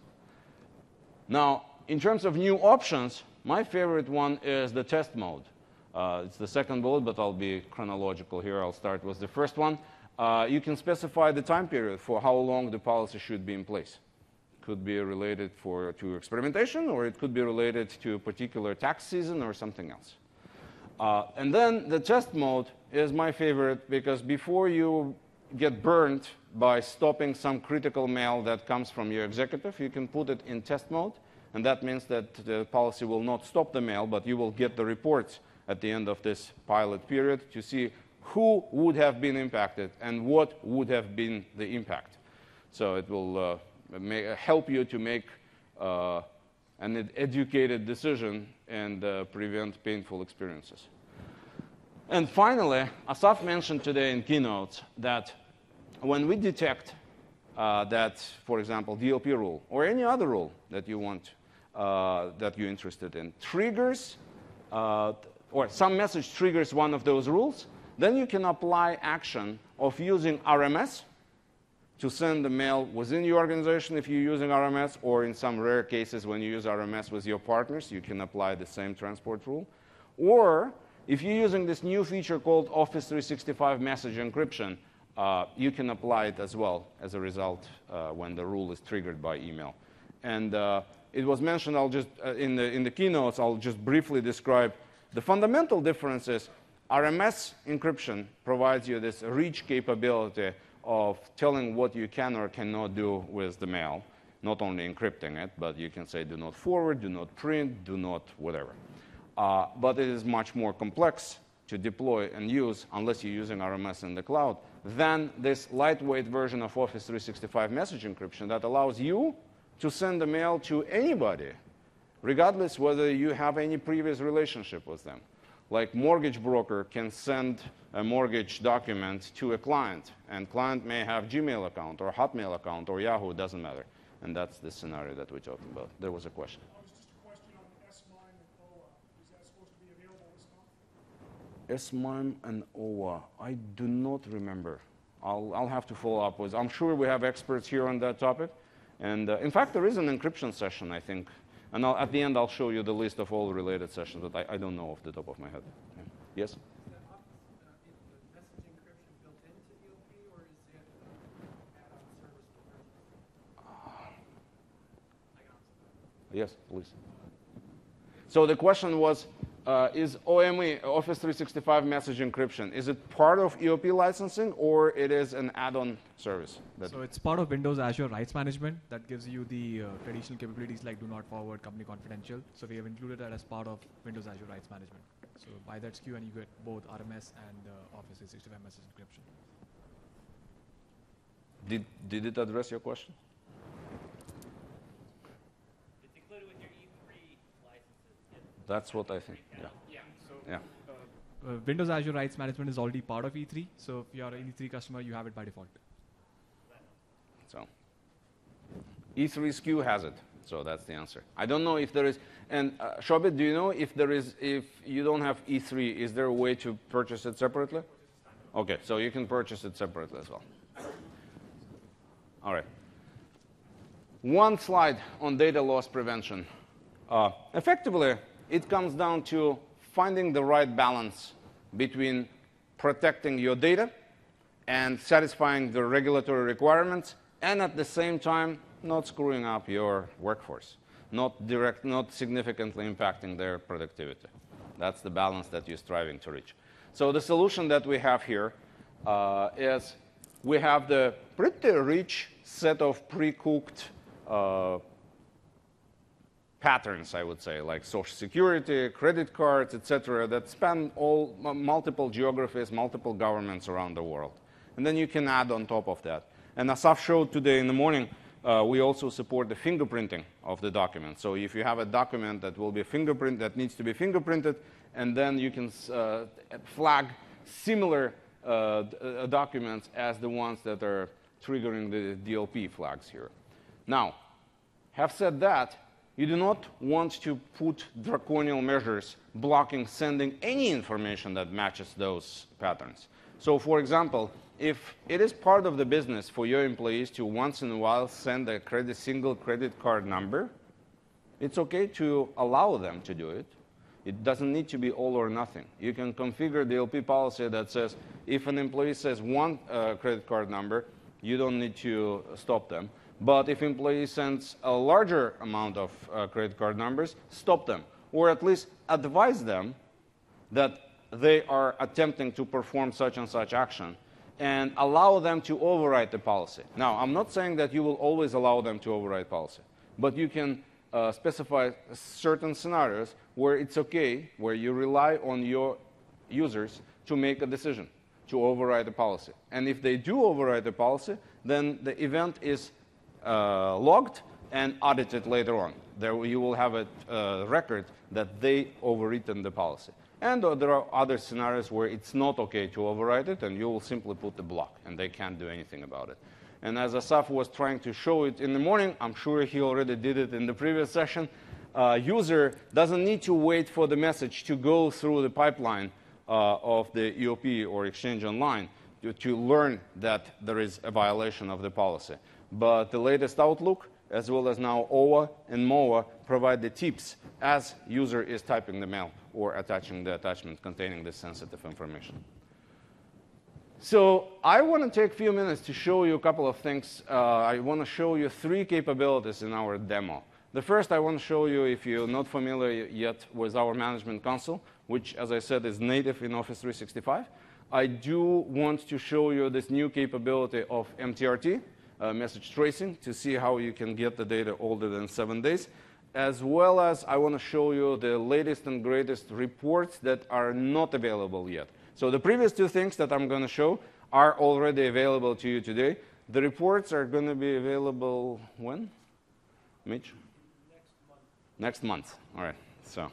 Now, in terms of new options, my favorite one is the test mode. Uh, it's the second bullet, but I'll be chronological here. I'll start with the first one. Uh, you can specify the time period for how long the policy should be in place. Could be related for, to experimentation, or it could be related to a particular tax season or something else. Uh, and then the test mode is my favorite, because before you get burned by stopping some critical mail that comes from your executive, you can put it in test mode. And that means that the policy will not stop the mail, but you will get the reports at the end of this pilot period to see who would have been impacted and what would have been the impact. So it will uh, may, help you to make uh, an ed educated decision and uh, prevent painful experiences. And finally, Asaf mentioned today in keynotes that when we detect uh, that, for example, D L P rule or any other rule that you want, uh, that you're interested in, triggers, uh, or some message triggers one of those rules, then you can apply action of using R M S to send the mail within your organization if you're using R M S, or in some rare cases when you use R M S with your partners, you can apply the same transport rule. Or if you're using this new feature called Office three sixty-five Message Encryption, uh, you can apply it as well as a result uh, when the rule is triggered by email. And uh, it was mentioned, I'll just, uh, in, the, in the keynotes, I'll just briefly describe the fundamental differences. R M S encryption provides you this rich capability of telling what you can or cannot do with the mail, not only encrypting it, but you can say do not forward, do not print, do not whatever. Uh, but it is much more complex to deploy and use, unless you're using R M S in the cloud, than this lightweight version of Office three sixty-five message encryption that allows you to send a mail to anybody, regardless whether you have any previous relationship with them. Like mortgage broker can send a mortgage document to a client, and client may have Gmail account or Hotmail account or Yahoo, it doesn't matter. And that's the scenario that we're talking about. There was a question. That was just a question on S MIME and O A. Is that supposed to be available this month? S MIME and O A, I do not remember. I'll, I'll have to follow up with. I'm sure we have experts here on that topic. And uh, in fact, there is an encryption session, I think. And I'll, at the end, I'll show you the list of all related sessions that I, I don't know off the top of my head. Yeah. Yes? Is that uh, message encryption built into E O P, or is it uh, add-on service for purchase? Yes, please. So the question was, uh, is O M E, Office three sixty-five message encryption, is it part of E O P licensing or it is an add-on service? That So it's part of Windows Azure Rights Management that gives you the uh, traditional capabilities like do not forward, company confidential. So we have included that as part of Windows Azure Rights Management. So buy that S K U and you get both R M S and uh, Office three sixty-five message encryption. did, did it address your question? It's included with your E three licenses. It- That's what I think. Yeah. Yeah. So Yeah. uh, uh, Windows Azure Rights Management is already part of E three. So if you are an E three customer, you have it by default. So E three S K U has it. So that's the answer. I don't know if there is. And uh, Shobit, do you know if there is, if you don't have E three, is there a way to purchase it separately? Okay, so you can purchase it separately as well. All right. One slide on data loss prevention. Uh, effectively, it comes down to finding the right balance between protecting your data and satisfying the regulatory requirements, and at the same time, not screwing up your workforce, not direct, not significantly impacting their productivity. That's the balance that you're striving to reach. So the solution that we have here uh, is we have the pretty rich set of pre-cooked uh, patterns, I would say, like Social Security, credit cards, et cetera, that span all multiple geographies, multiple governments around the world. And then you can add on top of that. And Asaf showed today in the morning, uh, we also support the fingerprinting of the document. So if you have a document that will be fingerprint that needs to be fingerprinted, and then you can uh, flag similar uh, uh, documents as the ones that are triggering the D L P flags here. Now, have said that, you do not want to put draconian measures blocking sending any information that matches those patterns. So, for example, if it is part of the business for your employees to once in a while send a credit, single credit card number, it's okay to allow them to do it. It doesn't need to be all or nothing. You can configure the L P policy that says if an employee says one uh, credit card number, you don't need to stop them. But if employee sends a larger amount of uh, credit card numbers, stop them, or at least advise them that they are attempting to perform such and such action, and allow them to override the policy. Now, I'm not saying that you will always allow them to override policy, but you can uh, specify certain scenarios where it's okay, where you rely on your users to make a decision to override the policy. And if they do override the policy, then the event is uh, logged and audited later on. There you will have a uh, record that they overwritten the policy. And uh, there are other scenarios where it's not okay to override it, and you will simply put the block, and they can't do anything about it. And as Asaf was trying to show it in the morning, I'm sure he already did it in the previous session, uh, user doesn't need to wait for the message to go through the pipeline uh, of the E O P or Exchange Online to, to learn that there is a violation of the policy. But the latest Outlook, as well as now O A and M O A, provide the tips as user is typing the mail or attaching the attachment containing this sensitive information. So I want to take a few minutes to show you a couple of things. Uh, I want to show you three capabilities in our demo The first I want to show you, if you're not familiar yet with our management console, which, as I said, is native in Office three sixty-five. I do want to show you this new capability of M T R T, uh, message tracing, to see how you can get the data older than seven days. As well as I want to show you the latest and greatest reports that are not available yet. So the previous two things that I'm going to show are already available to you today. The reports are going to be available when? Mitch? Next month. Next month. All right. So.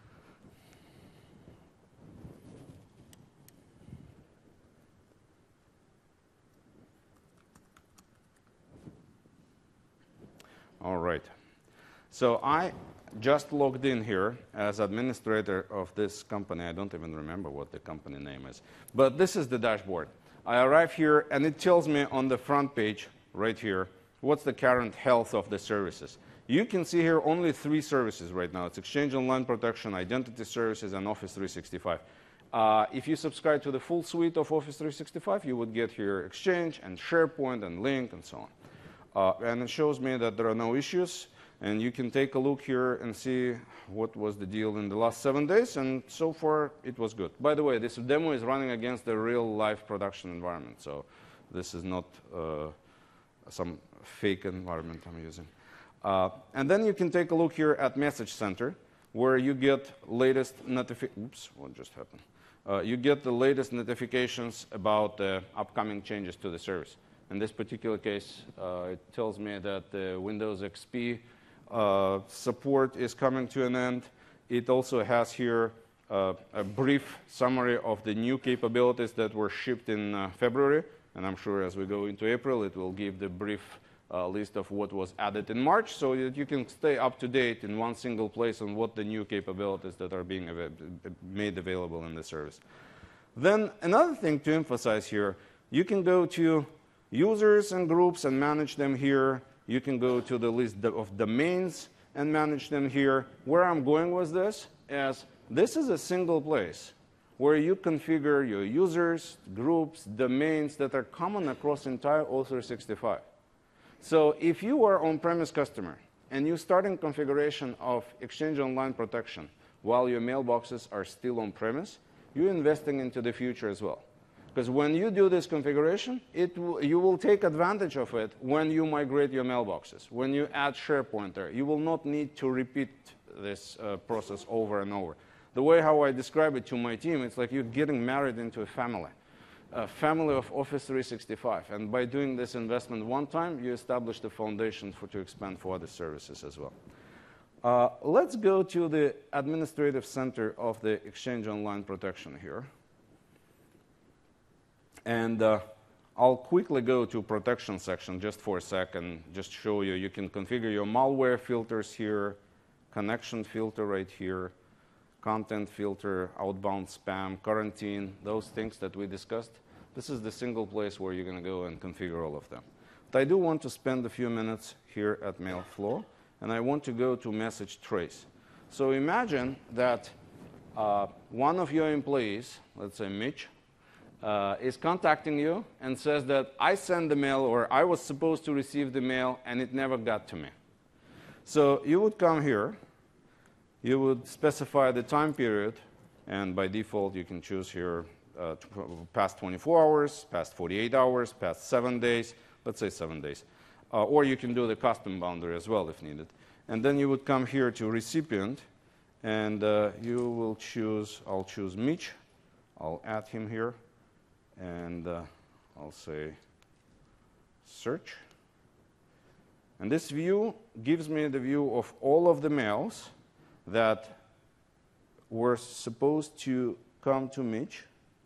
All right. So I just logged in here as administrator of this company. I don't even remember what the company name is. But this is the dashboard. I arrive here, and it tells me on the front page right here what's the current health of the services. You can see here only three services right now. It's Exchange Online Protection, Identity Services, and Office three sixty-five. Uh, if you subscribe to the full suite of Office three sixty-five, you would get here Exchange and SharePoint and Lync and so on. Uh, and it shows me that there are no issues. And you can take a look here and see what was the deal in the last seven days. And so far, it was good. By the way, this demo is running against the real live production environment. So this is not uh, some fake environment I'm using. Uh, and then you can take a look here at Message Center, where you get latest notifications. Oops, what just happened? Uh, you get the latest notifications about the uh, upcoming changes to the service. In this particular case, uh, it tells me that the Windows X P uh, support is coming to an end. It also has here uh, a brief summary of the new capabilities that were shipped in uh, February. And I'm sure as we go into April, it will give the brief uh, list of what was added in March, so that you can stay up to date in one single place on what the new capabilities that are being av made available in the service. Then another thing to emphasize here, you can go to users and groups and manage them here. You can go to the list of domains and manage them here. Where I'm going with this is this is a single place where you configure your users, groups, domains that are common across entire Office three sixty-five. So if you are on-premise customer and you start in configuration of Exchange Online Protection while your mailboxes are still on-premise, you're investing into the future as well. Because when you do this configuration, it you will take advantage of it when you migrate your mailboxes. When you add SharePoint there, you will not need to repeat this uh, process over and over. The way how I describe it to my team, it's like you're getting married into a family, a family of Office three sixty-five. And by doing this investment one time, you establish the foundation for to expand for other services as well. Uh, let's go to the administrative center of the Exchange Online Protection here. And uh, I'll quickly go to protection section just for a second, just show you. You can configure your malware filters here, connection filter right here, content filter, outbound spam, quarantine, those things that we discussed. This is the single place where you're going to go and configure all of them. But I do want to spend a few minutes here at Mailflow, and I want to go to message trace. So imagine that uh, one of your employees, let's say Mitch, Uh, is contacting you and says that I sent the mail, or I was supposed to receive the mail and it never got to me. So you would come here, you would specify the time period, and by default you can choose here uh, past twenty-four hours, past forty-eight hours, past seven days, let's say seven days. Uh, or you can do the custom boundary as well if needed. And then you would come here to recipient, and uh, you will choose, I'll choose Mitch, I'll add him here. And uh, I'll say search. And this view gives me the view of all of the mails that were supposed to come to Mitch.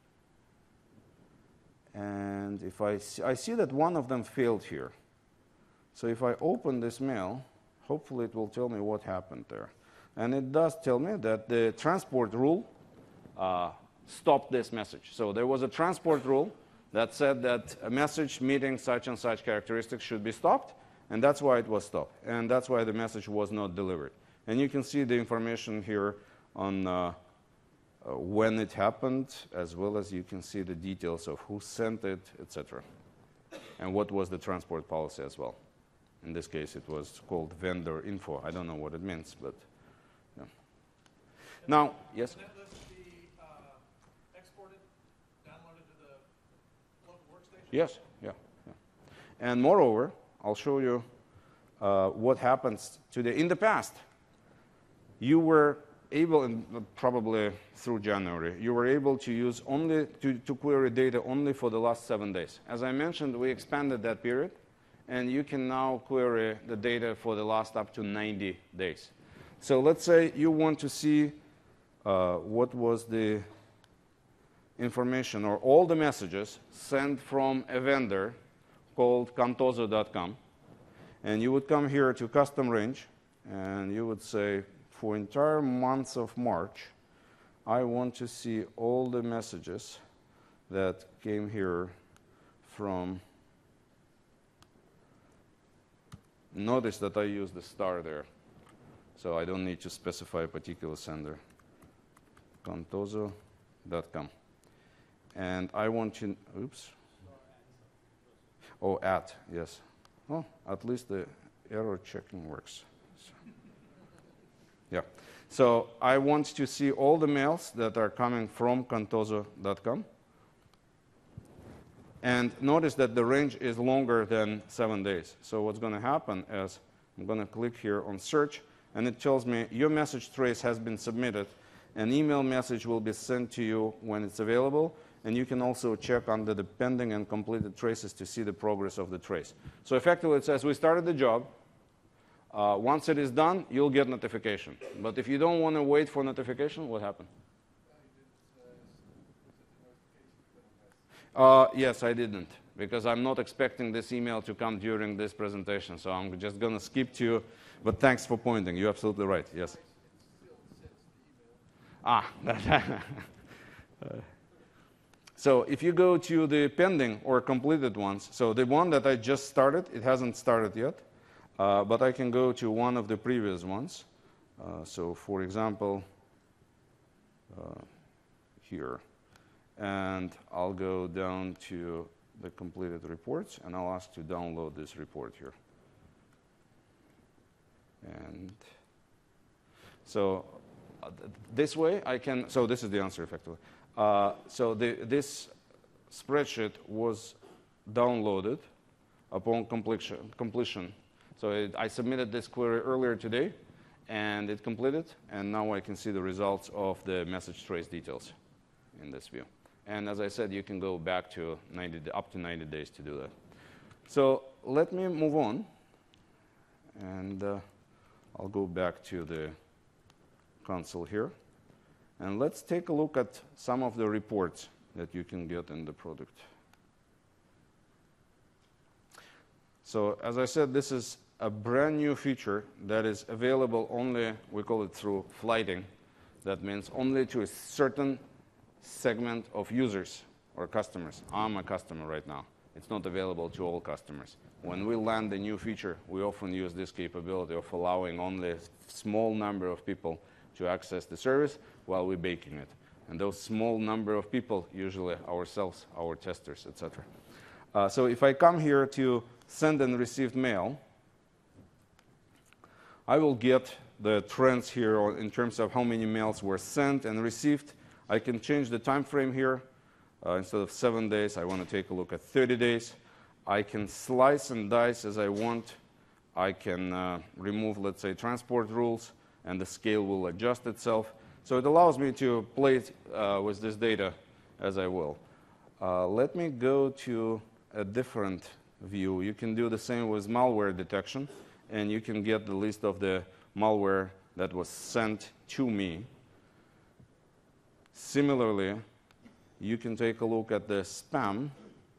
And if I see, I see that one of them failed here. So if I open this mail, hopefully it will tell me what happened there. And it does tell me that the transport rule uh, stop this message. So there was a transport rule that said that a message meeting such and such characteristics should be stopped, and that's why it was stopped. And that's why the message was not delivered. And you can see the information here on uh, uh, when it happened, as well as you can see the details of who sent it, et cetera, and what was the transport policy as well. In this case, it was called vendor info. I don't know what it means, but yeah. Now, yes? Can that list be uh, exported, downloaded to the local workstation? Yes, yeah, yeah. And moreover, I'll show you uh, what happens today. In the past, you were able, and probably through January, you were able to use only, to, to query data only for the last seven days. As I mentioned, we expanded that period, and you can now query the data for the last up to ninety days. So let's say you want to see uh, what was the information or all the messages sent from a vendor called Contoso dot com. And you would come here to custom range, and you would say, for entire month of March, I want to see all the messages that came here from. Notice that I use the star there, so I don't need to specify a particular sender. Contoso dot com. And I want to, oops. Oh, at, yes. Oh, at least the error checking works. So, yeah. So I want to see all the mails that are coming from Contoso dot com. And notice that the range is longer than seven days. So what's going to happen is I'm going to click here on search, and it tells me your message trace has been submitted. An email message will be sent to you when it's available. And you can also check under the pending and completed traces to see the progress of the trace. So effectively, it says we started the job. Uh, once it is done, you'll get notification. But if you don't want to wait for notification, what happened? Uh, yes, I didn't, because I'm not expecting this email to come during this presentation. So I'm just going to skip to, but thanks for pointing. You're absolutely right. Yes. Ah. uh, So if you go to the pending or completed ones, so the one that I just started, it hasn't started yet, uh, but I can go to one of the previous ones. Uh, so for example, uh, here, and I'll go down to the completed reports, and I'll ask to download this report here. And so uh, th this way I can, so this is the answer effectively. Uh, so the, this spreadsheet was downloaded upon completion. completion. So it, I submitted this query earlier today, and it completed, and now I can see the results of the message trace details in this view. And as I said, you can go back to ninety, up to ninety days to do that. So let me move on, and uh, I'll go back to the console here. And let's take a look at some of the reports that you can get in the product. So as I said, this is a brand new feature that is available only, we call it through flighting. That means only to a certain segment of users or customers. I'm a customer right now. It's not available to all customers. When we land a new feature, we often use this capability of allowing only a small number of people to access the service while we're baking it. And those small number of people, usually ourselves, our testers, et cetera. Uh, so if I come here to send and received mail, I will get the trends here in terms of how many mails were sent and received. I can change the time frame here. Uh, instead of seven days, I want to take a look at thirty days. I can slice and dice as I want. I can uh, remove, let's say, transport rules, and the scale will adjust itself. So it allows me to play uh, with this data as I will. Uh, let me go to a different view. You can do the same with malware detection, and you can get the list of the malware that was sent to me. Similarly, you can take a look at the spam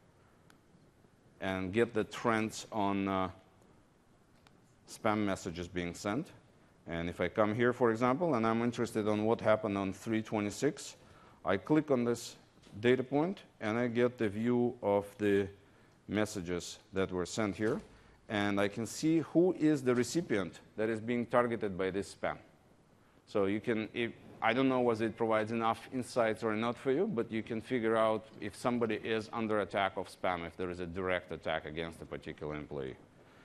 and get the trends on uh, spam messages being sent. And if I come here, for example, and I'm interested on what happened on three twenty-six, I click on this data point, and I get the view of the messages that were sent here. And I can see who is the recipient that is being targeted by this spam. So you can, if, I don't know whether it provides enough insights or not for you, but you can figure out if somebody is under attack of spam, if there is a direct attack against a particular employee.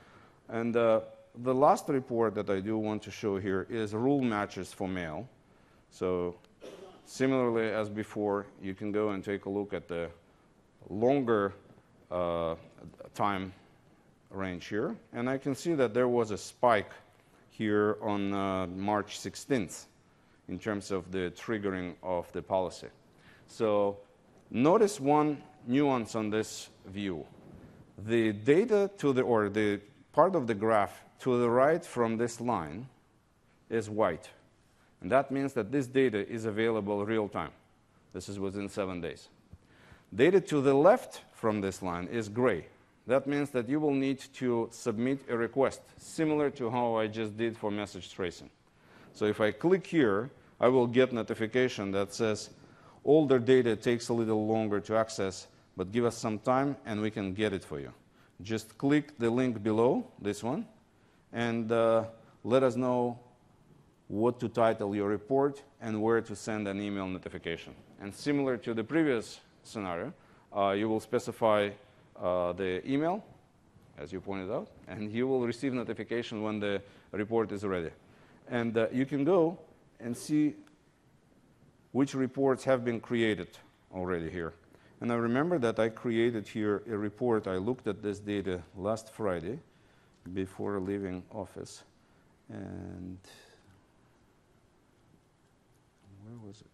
And uh, the last report that I do want to show here is rule matches for mail. So similarly as before, you can go and take a look at the longer uh, time range here. And I can see that there was a spike here on uh, March sixteenth in terms of the triggering of the policy. So notice one nuance on this view. The data to the, or the part of the graph to the right from this line is white. And that means that this data is available real time. This is within seven days. Data to the left from this line is gray. That means that you will need to submit a request, similar to how I just did for message tracing. So if I click here, I will get notification that says, older data takes a little longer to access, but give us some time and we can get it for you. Just click the link below, this one, and uh, let us know what to title your report and where to send an email notification. And similar to the previous scenario, uh, you will specify uh, the email, as you pointed out, and you will receive notification when the report is ready. And uh, you can go and see which reports have been created already here. And I remember that I created here a report. I looked at this data last Friday before leaving office. And where was it?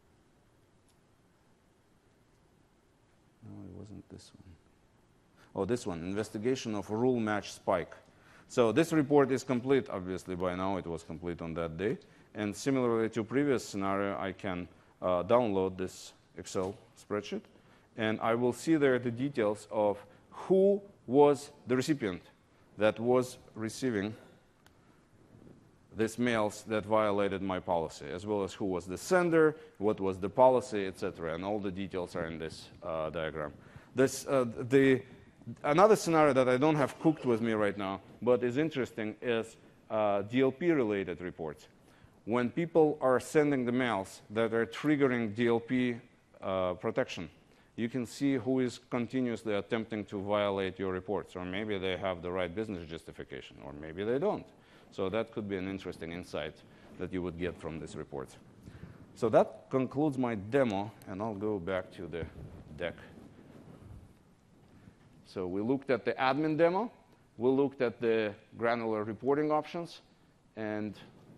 No, it wasn't this one. Oh, this one, investigation of rule match spike. So this report is complete, obviously, by now. It was complete on that day. And similarly to previous scenario, I can uh, download this Excel spreadsheet. And I will see there the details of who was the recipient that was receiving these mails that violated my policy, as well as who was the sender, what was the policy, et cetera. And all the details are in this uh, diagram. This, uh, the, another scenario that I don't have cooked with me right now, but is interesting, is uh, D L P-related reports. When people are sending the mails that are triggering D L P uh, protection, you can see who is continuously attempting to violate your reports. Or maybe they have the right business justification, or maybe they don't. So that could be an interesting insight that you would get from these reports. So that concludes my demo, and I'll go back to the deck. So we looked at the admin demo. We looked at the granular reporting options. And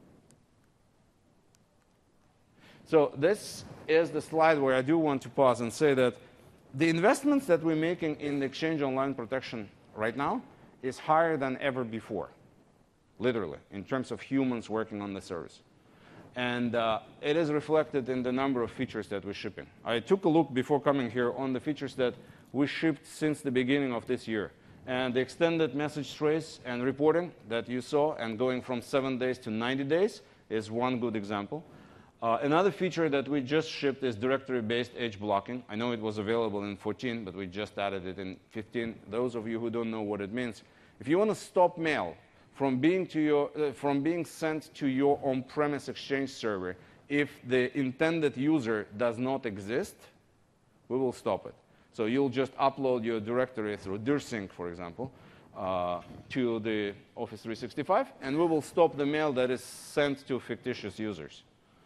so this is the slide where I do want to pause and say that the investments that we're making in the Exchange Online protection right now is higher than ever before, literally, in terms of humans working on the service. And uh, it is reflected in the number of features that we're shipping. I took a look before coming here on the features that we shipped since the beginning of this year. And the extended message trace and reporting that you saw, and going from seven days to ninety days, is one good example. Uh, another feature that we just shipped is directory-based edge blocking. I know it was available in fourteen, but we just added it in fifteen. Those of you who don't know what it means, if you want to stop mail from being, to your, uh, from being sent to your on-premise Exchange server, if the intended user does not exist, we will stop it. So you'll just upload your directory through DirSync, for example, uh, to the Office three sixty-five, and we will stop the mail that is sent to fictitious users.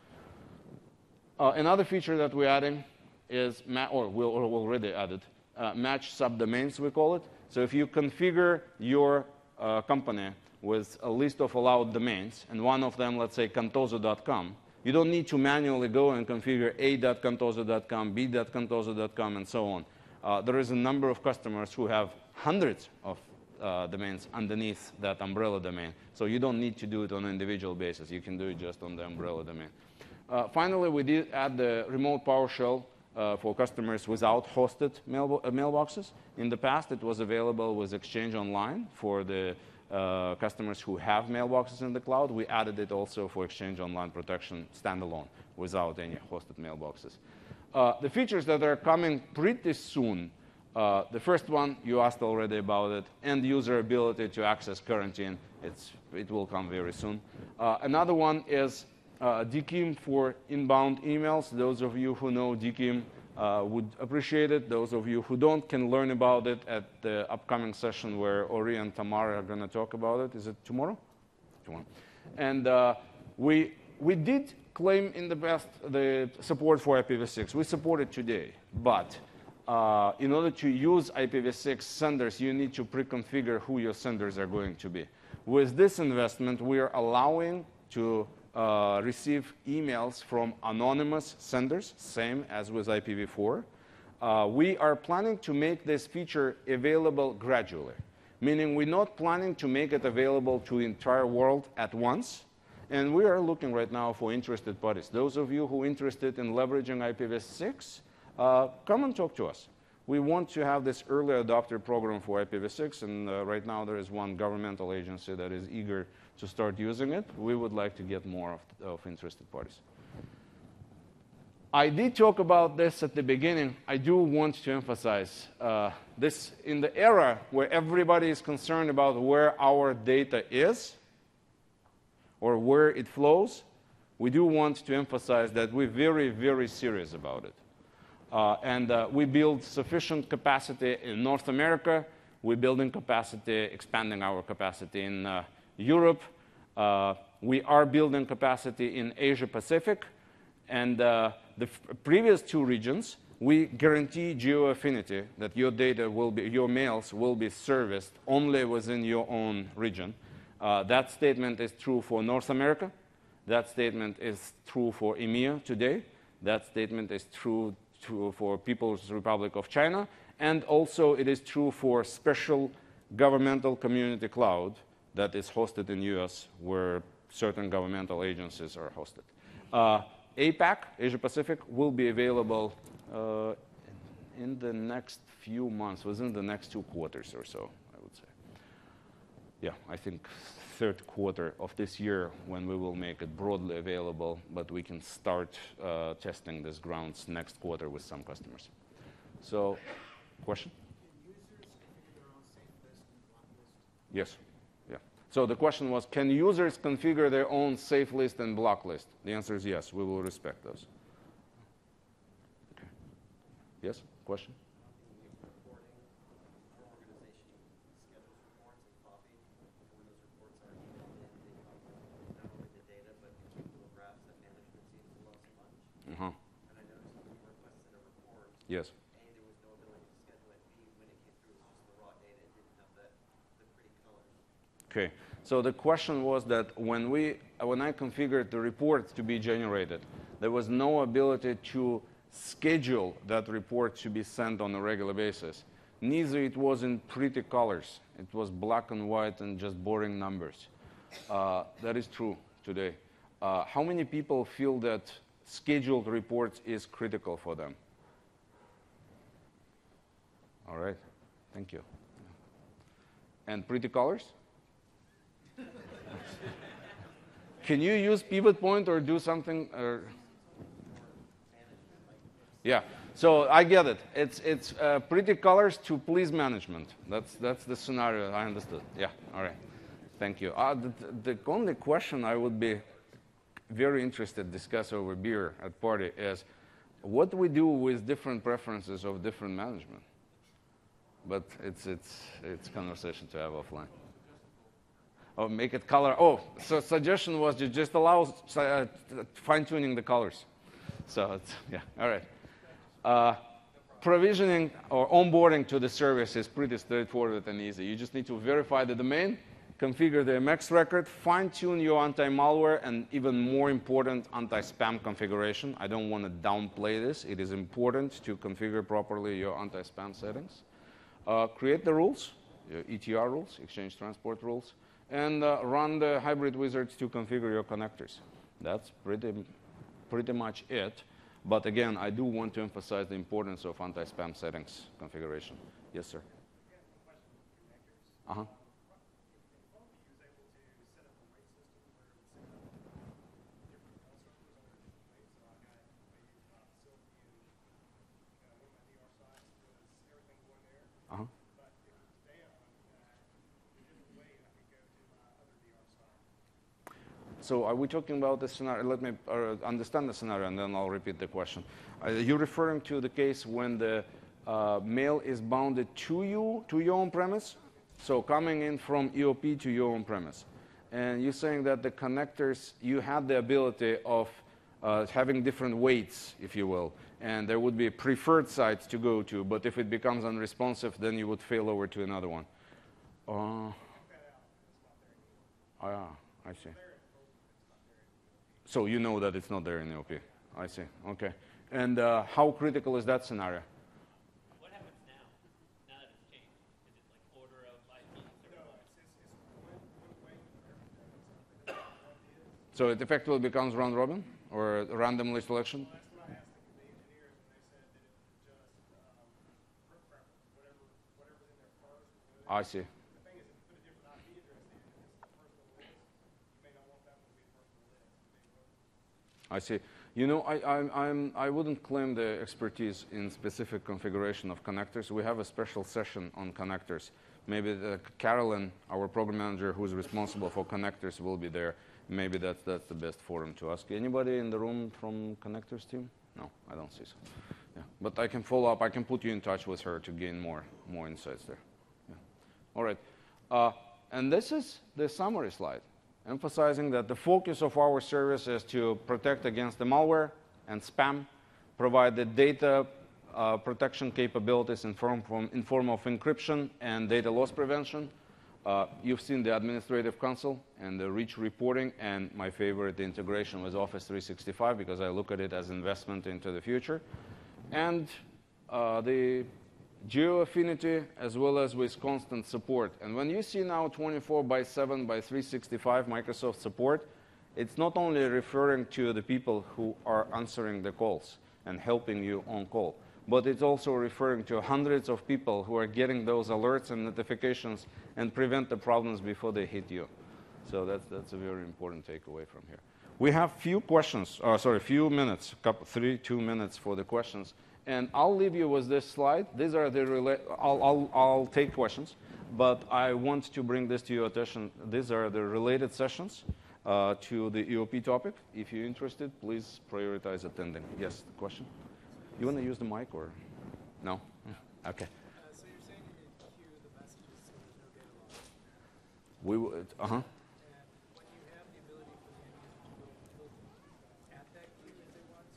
Uh, another feature that we're adding is, ma or we we'll already added, uh, match subdomains, we call it. So if you configure your uh, company with a list of allowed domains, and one of them, let's say, cantoso dot com, you don't need to manually go and configure a dot cantoso dot com, b dot cantoso dot com, and so on. Uh, there is a number of customers who have hundreds of uh, domains underneath that umbrella domain. So you don't need to do it on an individual basis. You can do it just on the umbrella domain. Uh, finally, we did add the remote PowerShell uh, for customers without hosted mail uh, mailboxes. In the past, it was available with Exchange Online for the uh, customers who have mailboxes in the cloud. We added it also for Exchange Online protection standalone without any hosted mailboxes. Uh, the features that are coming pretty soon, uh, the first one, you asked already about it, end user ability to access quarantine. It's, it will come very soon. Uh, another one is Uh, D K I M for inbound emails. Those of you who know D K I M, Uh, would appreciate it. Those of you who don't can learn about it at the upcoming session where Ori and Tamara are going to talk about it. Is it tomorrow? Tomorrow. And uh, we, we did claim in the past the support for I P v six. We support it today. But uh, in order to use I P v six senders, you need to pre-configure who your senders are going to be. With this investment, we are allowing to Uh, receive emails from anonymous senders, same as with I P v four. Uh, we are planning to make this feature available gradually, meaning we're not planning to make it available to the entire world at once. And we are looking right now for interested parties. Those of you who are interested in leveraging I P v six, uh, come and talk to us. We want to have this early adopter program for I P v six, and uh, right now there is one governmental agency that is eager to start using it. We would like to get more of, of interested parties. I did talk about this at the beginning. I do want to emphasize uh, this in the era where everybody is concerned about where our data is or where it flows. We do want to emphasize that we're very, very serious about it. Uh, and uh, we build sufficient capacity in North America. We're building capacity, expanding our capacity in uh, Europe. Uh, we are building capacity in Asia Pacific. And uh, the f previous two regions, we guarantee geo-affinity, that your data will be, your mails will be serviced only within your own region. Uh, that statement is true for North America. That statement is true for E M E A today. That statement is true to, for People's Republic of China. And also it is true for special governmental community cloud that is hosted in U S, where certain governmental agencies are hosted. Uh, APAC, Asia Pacific, will be available uh, in the next few months, within the next two quarters or so, I would say. Yeah, I think third quarter of this year when we will make it broadly available, but we can start uh, testing these grounds next quarter with some customers. So, question? Can users configure their own safe list and block list? Yes. Yeah. So the question was, can users configure their own safe list and block list? The answer is yes. We will respect those. Okay. Yes? Question? Uh-huh. And I noticed when you requested a report, Yes. A, there was no ability to schedule it, B, when it came through, it was just the raw data, it didn't have that, the pretty colors. Okay. So the question was that when we, when I configured the report to be generated, there was no ability to schedule that report to be sent on a regular basis. Neither it was in pretty colors. It was black and white and just boring numbers. Uh, that is true today. Uh, how many people feel that scheduled reports is critical for them? All right, thank you. And pretty colors? Can you use pivot point or do something? Or yeah, so I get it. It's, it's uh, pretty colors to please management. That's, that's the scenario, I understood. Yeah, all right, thank you. Uh, the, the only question I would be very interested to discuss over beer at party is what do we do with different preferences of different management? But it's, it's, it's conversation to have offline. Oh, make it color. Oh, so suggestion was to just allow uh, fine-tuning the colors. So, it's, yeah, all right. Uh, provisioning or onboarding to the service is pretty straightforward and easy. You just need to verify the domain, configure the M X record, fine-tune your anti-malware, and even more important, anti-spam configuration. I don't want to downplay this. It is important to configure properly your anti-spam settings. Uh, create the rules, your E T R rules, exchange transport rules, and uh, run the hybrid wizards to configure your connectors. That's pretty, pretty much it. But again, I do want to emphasize the importance of anti-spam settings configuration. Yes, sir. Uh-huh. Uh-huh. so are we talking about the scenario? Let me uh, understand the scenario, and then I'll repeat the question. Are you referring to the case when the uh, mail is bounded to you, to your own premise? So coming in from E O P to your own premise. And you're saying that the connectors, you had the ability of uh, having different weights, if you will, and there would be preferred sites to go to, but if it becomes unresponsive, then you would fail over to another one. Uh, ah, I see. So you know that it's not there in E O P. I see. Okay. And uh, how critical is that scenario? What happens now, now that it's changed? Is it like order of I P or what? So it effectively becomes round robin or randomly selection? Well, that's what I asked the, the engineers, and they said that it was just um, per preference, whatever, whatever's in there first. Whatever. I see. The thing is, if you put a different I P address in, if it's the first on the list, you may not want that one to be the first on the list. You may want- I see. You know, I, I'm, I'm, I wouldn't claim the expertise in specific configuration of connectors. We have a special session on connectors. Maybe the, Carolyn, our program manager who's responsible for connectors, will be there. Maybe that's, that's the best forum to ask. Anybody in the room from connectors team? No, I don't see so. Yeah. But I can follow up. I can put you in touch with her to gain more, more insights there. Yeah. All right. Uh, and this is the summary slide, emphasizing that the focus of our service is to protect against the malware and spam, provide the data uh, protection capabilities in form, from, in form of encryption and data loss prevention. Uh, you've seen the administrative console and the rich reporting, and my favorite, the integration with Office three sixty-five, because I look at it as investment into the future. And uh, the geo affinity, as well as with constant support. And when you see now twenty-four by seven by three sixty-five Microsoft support, it's not only referring to the people who are answering the calls and helping you on call, but it's also referring to hundreds of people who are getting those alerts and notifications and prevent the problems before they hit you. So that's, that's a very important takeaway from here. We have few questions, uh, sorry, few minutes, couple, three, two minutes for the questions. And I'll leave you with this slide. These are the, rela I'll, I'll, I'll take questions, but I want to bring this to your attention. These are the related sessions uh, to the E O P topic. If you're interested, please prioritize attending. Yes, the question? You want to use the mic or? No? Okay. Uh, so you're saying you can queue the messages so there's no data loss. We would, uh-huh. And when you have the ability for the end user to go they'll at that queue if they want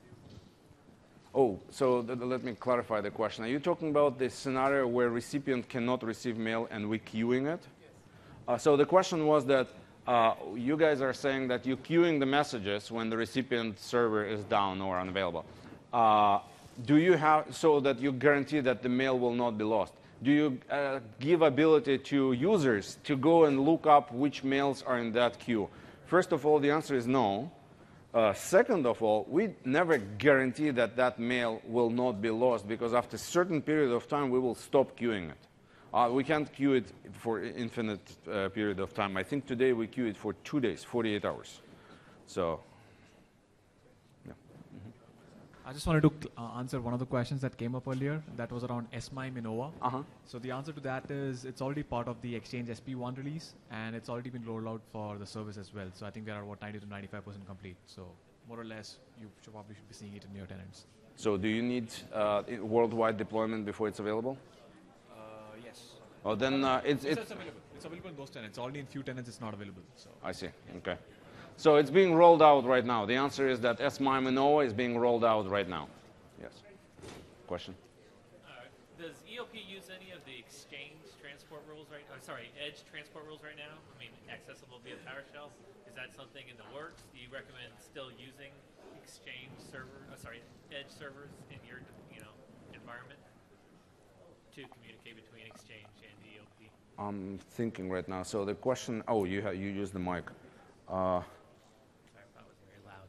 to? Oh, so th th let me clarify the question. Are you talking about the scenario where recipient cannot receive mail and we queuing it? Yes. Uh, so the question was that uh, you guys are saying that you're queuing the messages when the recipient server is down or unavailable. Uh, do you have, so that you guarantee that the mail will not be lost? Do you uh, give ability to users to go and look up which mails are in that queue? First of all, the answer is no. Uh, second of all, we never guarantee that that mail will not be lost, because after a certain period of time, we will stop queuing it. Uh, we can't queue it for infinite uh, period of time. I think today we queue it for two days, forty-eight hours. So, yeah. Mm-hmm. I just wanted to uh, answer one of the questions that came up earlier. That was around S M I M in Innova. Uh-huh. So the answer to that is it's already part of the Exchange S P one release, and it's already been rolled out for the service as well. So I think we are about ninety to ninety-five percent complete. So more or less, you should probably should be seeing it in your tenants. So do you need uh, i- worldwide deployment before it's available? Uh, yes. Oh, then uh, it's, It's, it's, it's available. It's available in those tenants. Already in few tenants, it's not available. So I see, okay. So it's being rolled out right now. The answer is that S M I M in Innova is being rolled out right now. Yes. Question? Uh, does E O P use any of the exchange transport rules right? Uh, sorry, Edge transport rules right now? I mean, accessible via PowerShell. Is that something in the works? Do you recommend still using exchange server? Uh, sorry, Edge servers in your you know environment to communicate between Exchange and E O P? I'm thinking right now. So the question, oh, you, ha you use the mic. Uh, Sorry if that was very loud.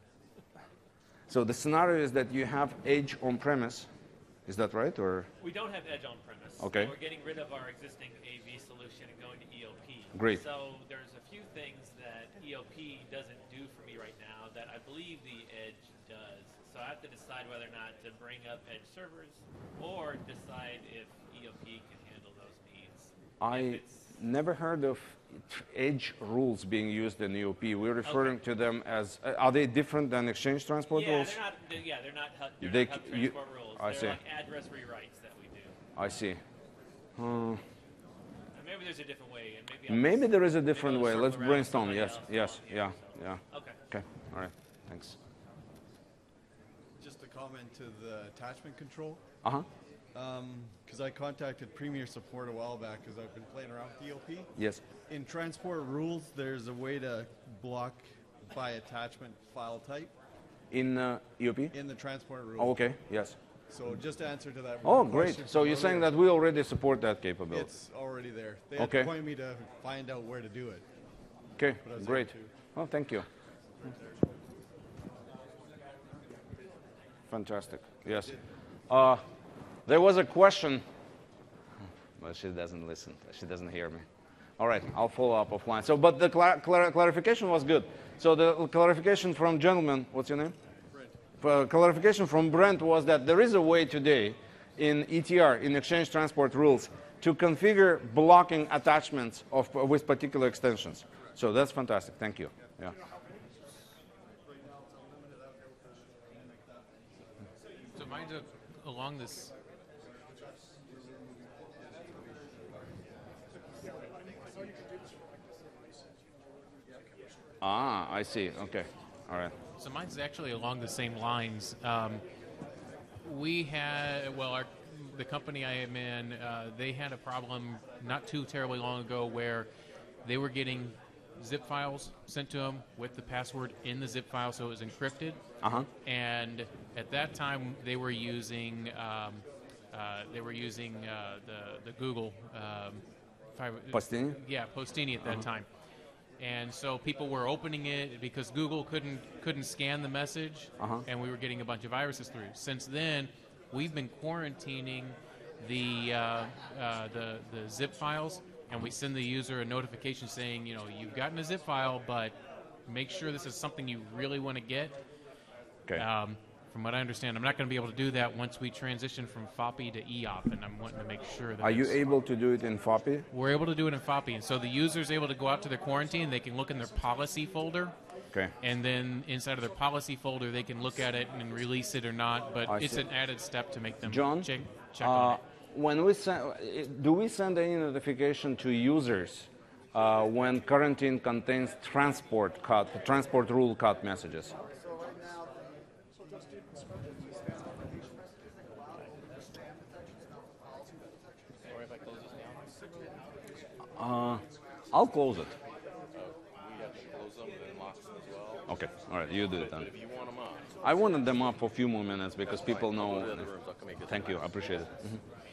so the scenario is that you have Edge on-premise. Is that right, or? We don't have Edge on premise. Okay. We're getting rid of our existing A V solution and going to E O P. Great. So there's a few things that E O P doesn't do for me right now that I believe the Edge does. So I have to decide whether or not to bring up Edge servers or decide if E O P can handle those needs. I If it's never heard of edge rules being used in E O P. We're referring to them as, uh, are they different than exchange transport Yeah, rules? they're not. They're, yeah, they're not. Hub, they're They not hub c- you- transport rules. I they're see. like address rewrites that we do. I see. Uh, And maybe there's a different way, and maybe I'll maybe just- there is a maybe different I'll way. circle Let's around with brainstorm. somebody Yes, else yes, on yeah, here, yeah. so. Okay. Okay, all right, thanks. Just a comment to the attachment control, Uh-huh, because I contacted Premier Support a while back because I've been playing around with E O P. yes. In transport rules, there's a way to block by attachment file type In uh, E O P? in the transport rules. Oh, okay, yes. So just to answer to that. Oh, one great. question So from you're saying earlier, that we already support that capability? it's already there. They had Okay. to point me to find out where to do it. Okay, But I was great. able to. Oh, thank you. Fantastic. Yes. Uh, there was a question. Well, she doesn't listen. She doesn't hear me. All right, I'll follow up offline. So, but the cla- cla- clarification was good. So the clarification from gentleman, what's your name? Brent. Uh, clarification from Brent was that there is a way today in E T R, in exchange transport rules, to configure blocking attachments of, with particular extensions. So that's fantastic. Thank you. Yeah. So mine's a, along this. Ah, I see. Okay. All right. So mine's actually along the same lines. Um, we had, well, our, the company I am in, uh, they had a problem not too terribly long ago where they were getting zip files sent to them with the password in the zip file, so it was encrypted. Uh-huh. And at that time, they were using um, uh, they were using uh, the the Google um, if I- Postini? Yeah, Postini at that time. And so people were opening it because Google couldn't couldn't scan the message, Uh-huh. and we were getting a bunch of viruses through. Since then, we've been quarantining the uh, uh, the the zip files, and we send the user a notification saying, you know, you've gotten a zip file, but make sure this is something you really want to get. Okay. Um, from what I understand, I'm not going to be able to do that once we transition from F O P I to E O P, and I'm wanting to make sure that Are you it's- able to do it in F O P I? we're able to do it in F O P I. And so the user's able to go out to their quarantine, they can look in their policy folder, Okay. and then inside of their policy folder, they can look at it and release it or not, but I it's see. an added step to make them John, check, check uh, on it. when we send, do we send any notification to users uh, when quarantine contains transport cut, transport rule cut messages? Uh, I'll close it. We have to close them and lock them as well. Okay, all right, you do it then. If you want them up, I wanted them up for a few more minutes because people know. the other rooms, I can make it Thank you, I nice. appreciate it. Mhm.